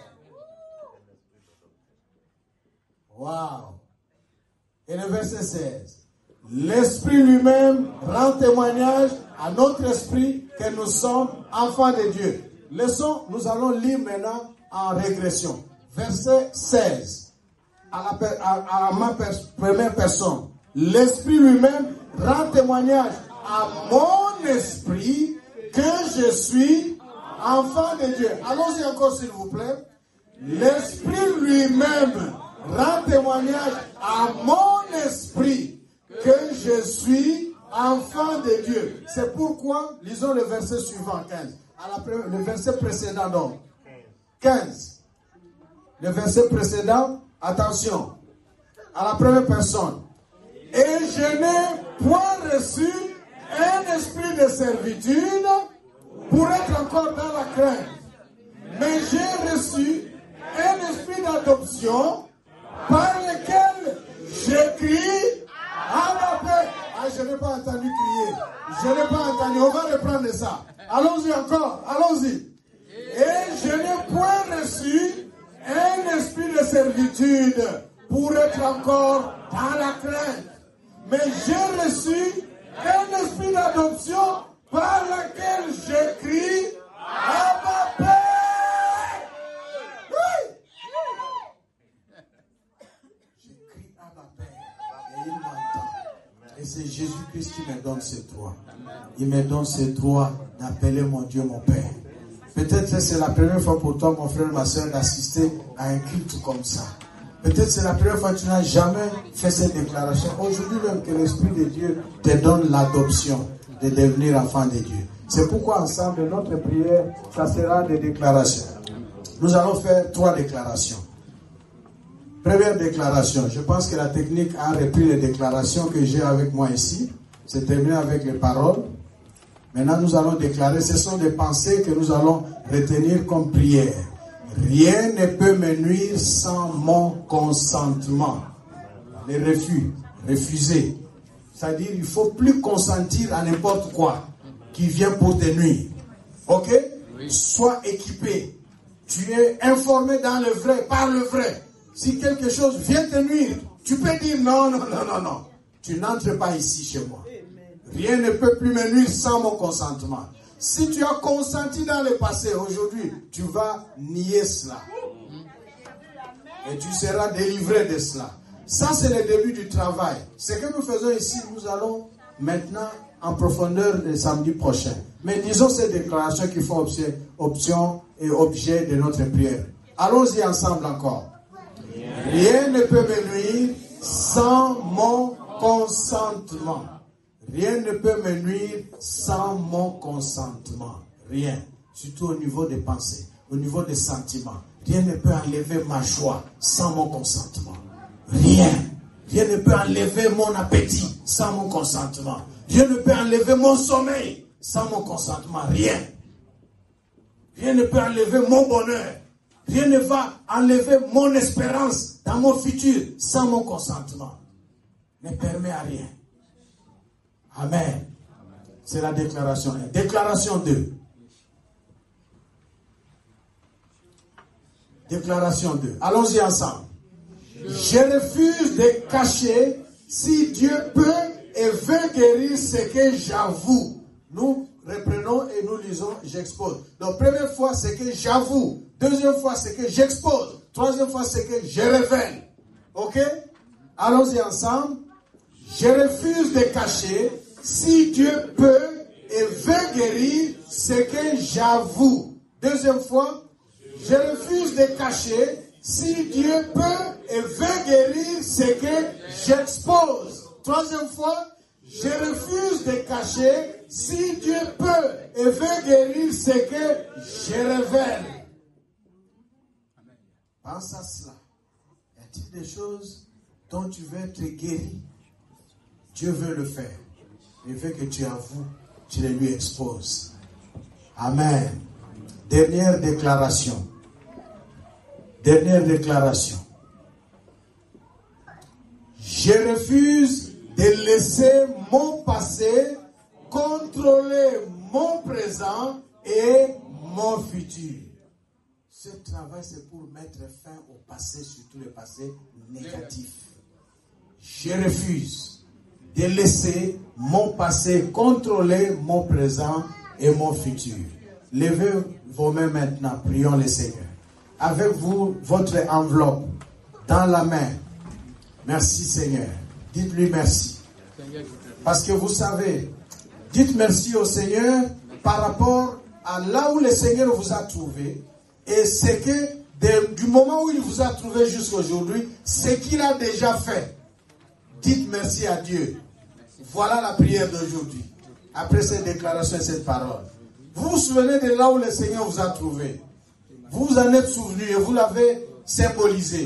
Wow. Et le verset 16. L'Esprit lui-même rend témoignage à notre esprit que nous sommes enfants de Dieu. Nous allons lire maintenant en régression. Verset 16. À ma première personne. L'Esprit lui-même rend témoignage à mon esprit que je suis enfant de Dieu. Allons-y encore s'il vous plaît. L'Esprit lui-même rend témoignage à mon esprit que je suis enfant de Dieu. C'est pourquoi, lisons le verset suivant, 15. Le verset précédent donc. 15. Le verset précédent, attention. À la première personne. Et je n'ai point reçu un esprit de servitude pour être encore dans la crainte. Mais j'ai reçu un esprit d'adoption par lequel j'écris à ma paix. Ah, je n'ai pas entendu crier. Je n'ai pas entendu. On va reprendre ça. Allons-y encore. Allons-y. Et je n'ai point reçu un esprit de servitude pour être encore dans la crainte. Mais j'ai reçu un esprit d'adoption par lequel j'écris à ma paix. Oui. J'écris à ma paix et il m'entend. Et c'est Jésus-Christ qui me donne ce droit. Il me donne ce droit d'appeler mon Dieu mon Père. Peut-être que c'est la première fois pour toi, mon frère, ma soeur, d'assister à un culte comme ça. Peut-être c'est la première fois que tu n'as jamais fait cette déclaration. Aujourd'hui même que l'Esprit de Dieu te donne l'adoption de devenir enfant de Dieu. C'est pourquoi ensemble, notre prière, ça sera des déclarations. Nous allons faire 3 déclarations. Première déclaration, je pense que la technique a repris les déclarations que j'ai avec moi ici. C'est terminé avec les paroles. Maintenant, nous allons déclarer, ce sont des pensées que nous allons retenir comme prière. Rien ne peut me nuire sans mon consentement. Les refus, refuser. C'est-à-dire, il ne faut plus consentir à n'importe quoi qui vient pour te nuire. Ok? Oui. Sois équipé. Tu es informé dans le vrai, par le vrai. Si quelque chose vient te nuire, tu peux dire non. Tu n'entres pas ici chez moi. Rien ne peut plus me nuire sans mon consentement. Si tu as consenti dans le passé, aujourd'hui, tu vas nier cela. Et tu seras délivré de cela. Ça, c'est le début du travail. Ce que nous faisons ici, nous allons maintenant en profondeur le samedi prochain. Mais disons ces déclarations qui font option et objet de notre prière. Allons-y ensemble encore. Rien ne peut me nuire sans mon consentement. Rien ne peut me nuire sans mon consentement. Rien. Surtout au niveau des pensées, au niveau des sentiments. Rien ne peut enlever ma joie sans mon consentement. Rien. Rien ne peut enlever mon appétit sans mon consentement. Rien ne peut enlever mon sommeil sans mon consentement. Rien. Rien ne peut enlever mon bonheur. Rien ne va enlever mon espérance dans mon futur sans mon consentement. Ne permet à rien. Amen. C'est la déclaration 1. Déclaration 2. Déclaration 2. Allons-y ensemble. Je refuse de cacher si Dieu peut et veut guérir ce que j'avoue. Nous reprenons et nous lisons, j'expose. Donc, première fois, c'est que j'avoue. Deuxième fois, c'est que j'expose. Troisième fois, c'est que je révèle. Ok? Allons-y ensemble. Je refuse de cacher si Dieu peut et veut guérir ce que j'avoue. Deuxième fois, je refuse de cacher si Dieu peut et veut guérir ce que j'expose. Troisième fois, je refuse de cacher si Dieu peut et veut guérir ce que je révèle. Pense à cela. Y a-t-il des choses dont tu veux être guéri? Dieu veut le faire. Il veut que tu avoues, tu les lui exposes. Amen. Dernière déclaration. Dernière déclaration. Je refuse de laisser mon passé contrôler mon présent et mon futur. Ce travail, c'est pour mettre fin au passé, surtout le passé négatif. Je refuse de laisser mon passé contrôler mon présent et mon futur. Levez vos mains maintenant, prions le Seigneur. Avec vous, votre enveloppe dans la main. Merci Seigneur. Dites-lui merci. Parce que vous savez, dites merci au Seigneur par rapport à là où le Seigneur vous a trouvé. Et c'est que du moment où il vous a trouvé jusqu'à aujourd'hui, ce qu'il a déjà fait. Dites merci à Dieu. Voilà la prière d'aujourd'hui. Après cette déclaration et cette parole. Vous vous souvenez de là où le Seigneur vous a trouvé. Vous vous en êtes souvenu et vous l'avez symbolisé.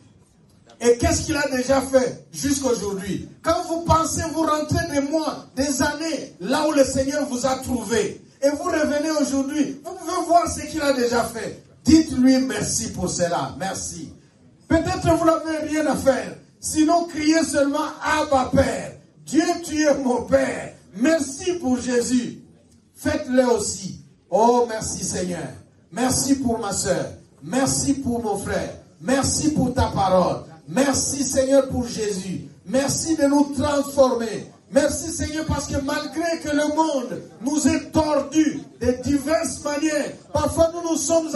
Et qu'est-ce qu'il a déjà fait jusqu'à aujourd'hui? Quand vous pensez, vous rentrez des mois, des années, là où le Seigneur vous a trouvé. Et vous revenez aujourd'hui, vous pouvez voir ce qu'il a déjà fait. Dites-lui merci pour cela. Merci. Peut-être vous n'avez rien à faire. Sinon, criez seulement Abba Père. Dieu, tu es mon Père. Merci pour Jésus. Faites-le aussi. Oh, merci Seigneur. Merci pour ma soeur. Merci pour mon frère. Merci pour ta parole. Merci Seigneur pour Jésus. Merci de nous transformer. Merci Seigneur parce que malgré que le monde nous est tordu de diverses manières, parfois nous nous sommes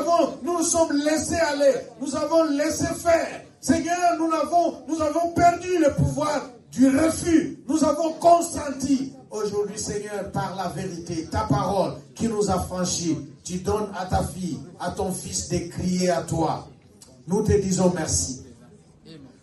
laissés aller, nous avons laissé faire. Seigneur, nous avons perdu le pouvoir du refus. Nous avons consenti. Aujourd'hui Seigneur, par la vérité, ta parole qui nous a franchis, tu donnes à ta fille, à ton fils de crier à toi. Nous te disons merci.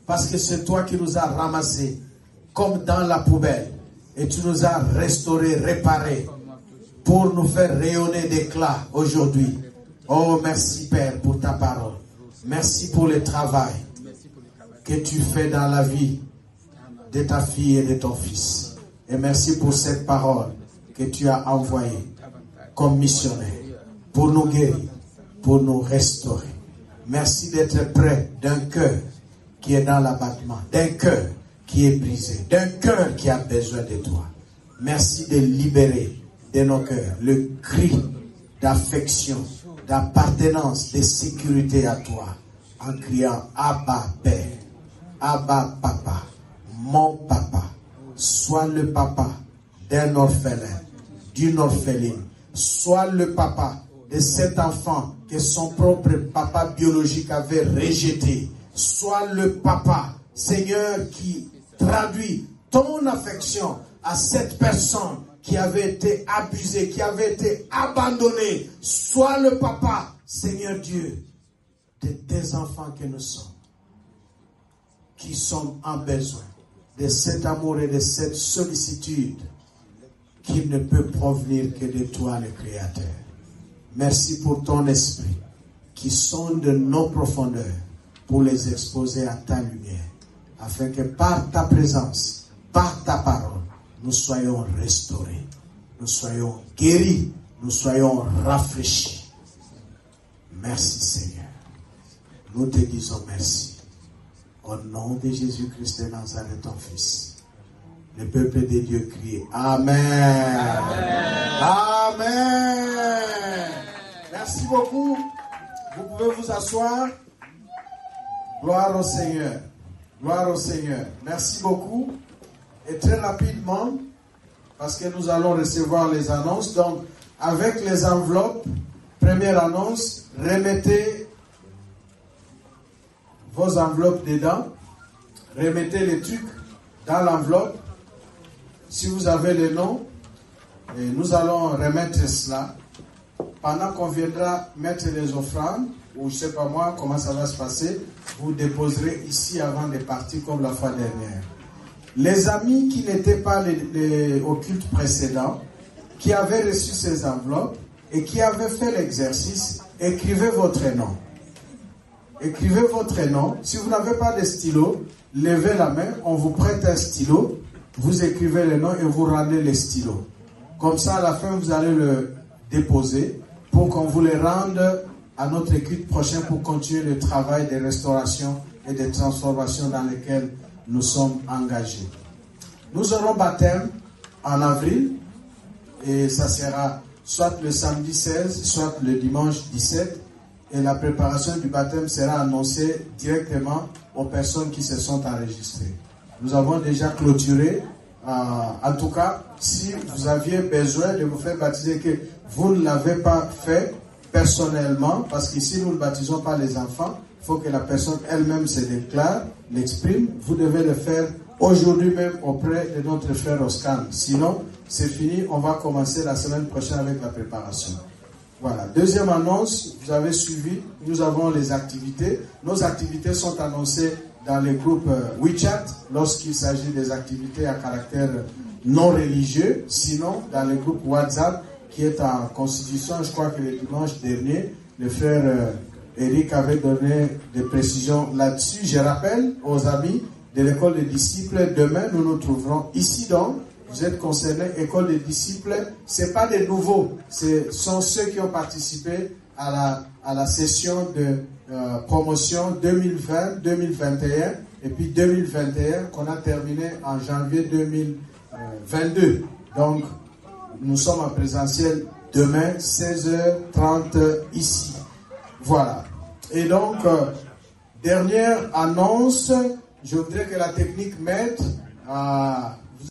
parce que c'est toi qui nous as ramassés comme dans la poubelle. Et tu nous as restaurés, réparés, pour nous faire rayonner d'éclat aujourd'hui. Oh, merci Père pour ta parole. Merci pour le travail que tu fais dans la vie de ta fille et de ton fils. Et merci pour cette parole que tu as envoyée comme missionnaire pour nous guérir, pour nous restaurer. Merci d'être près d'un cœur qui est dans l'abattement, d'un cœur qui est brisé, d'un cœur qui a besoin de toi. Merci de libérer de nos cœurs le cri d'affection, d'appartenance, de sécurité à toi, en criant Abba Père, Abba Papa, mon papa. Sois le papa d'un orphelin, d'une orpheline. Sois le papa de cet enfant que son propre papa biologique avait rejeté. Sois le papa, Seigneur, qui traduit ton affection à cette personne qui avait été abusée, qui avait été abandonnée. Sois le papa, Seigneur Dieu, de tes enfants que nous sommes, qui sont en besoin de cet amour et de cette sollicitude qui ne peut provenir que de toi, le Créateur. Merci pour ton esprit qui sonde nos profondeurs pour les exposer à ta lumière, afin que par ta présence, par ta parole, nous soyons restaurés, nous soyons guéris, nous soyons rafraîchis. Merci Seigneur. Nous te disons merci. Au nom de Jésus-Christ de Nazareth, ton Fils. Le peuple de Dieu crie Amen. Amen. Amen. Merci beaucoup. Vous pouvez vous asseoir. Gloire au Seigneur. Gloire au Seigneur. Merci beaucoup. Et très rapidement, parce que nous allons recevoir les annonces. Donc, avec les enveloppes, première annonce, remettez vos enveloppes dedans. Remettez les trucs dans l'enveloppe. Si vous avez le nom, et nous allons remettre cela. Pendant qu'on viendra mettre les offrandes, ou je ne sais pas moi comment ça va se passer, vous déposerez ici avant de partir comme la fois dernière. Les amis qui n'étaient pas au culte précédent, qui avaient reçu ces enveloppes et qui avaient fait l'exercice, écrivez votre nom. Écrivez votre nom. Si vous n'avez pas de stylo, levez la main, on vous prête un stylo, vous écrivez le nom et vous rendez le stylo. Comme ça, à la fin, vous allez le déposer pour qu'on vous le rende à notre culte prochain pour continuer le travail de restauration et de transformation dans lequel nous sommes engagés. Nous aurons baptême en avril et ça sera soit le samedi 16, soit le dimanche 17 et la préparation du baptême sera annoncée directement aux personnes qui se sont enregistrées. Nous avons déjà clôturé. En tout cas, si vous aviez besoin de vous faire baptiser, que vous ne l'avez pas fait personnellement, parce qu'ici nous ne baptisons pas les enfants, il faut que la personne elle-même se déclare, l'exprime. Vous devez le faire aujourd'hui même auprès de notre frère Oscar. Sinon, c'est fini, on va commencer la semaine prochaine avec la préparation. Voilà. Deuxième annonce, vous avez suivi, nous avons les activités. Nos activités sont annoncées dans les groupes WeChat lorsqu'il s'agit des activités à caractère non religieux. Sinon, dans le groupe WhatsApp qui est en constitution, je crois que le dimanche dernier, le frère Eric avait donné des précisions là-dessus. Je rappelle aux amis de l'école des disciples, demain nous nous trouverons ici donc. Vous êtes concernés, école des disciples, c'est pas des nouveaux, ce sont ceux qui ont participé à la session de promotion 2020-2021 et puis 2021 qu'on a terminé en janvier 2022. Donc, nous sommes en présentiel demain, 16h30 ici. Voilà. Et donc, dernière annonce, je voudrais que la technique m'aide à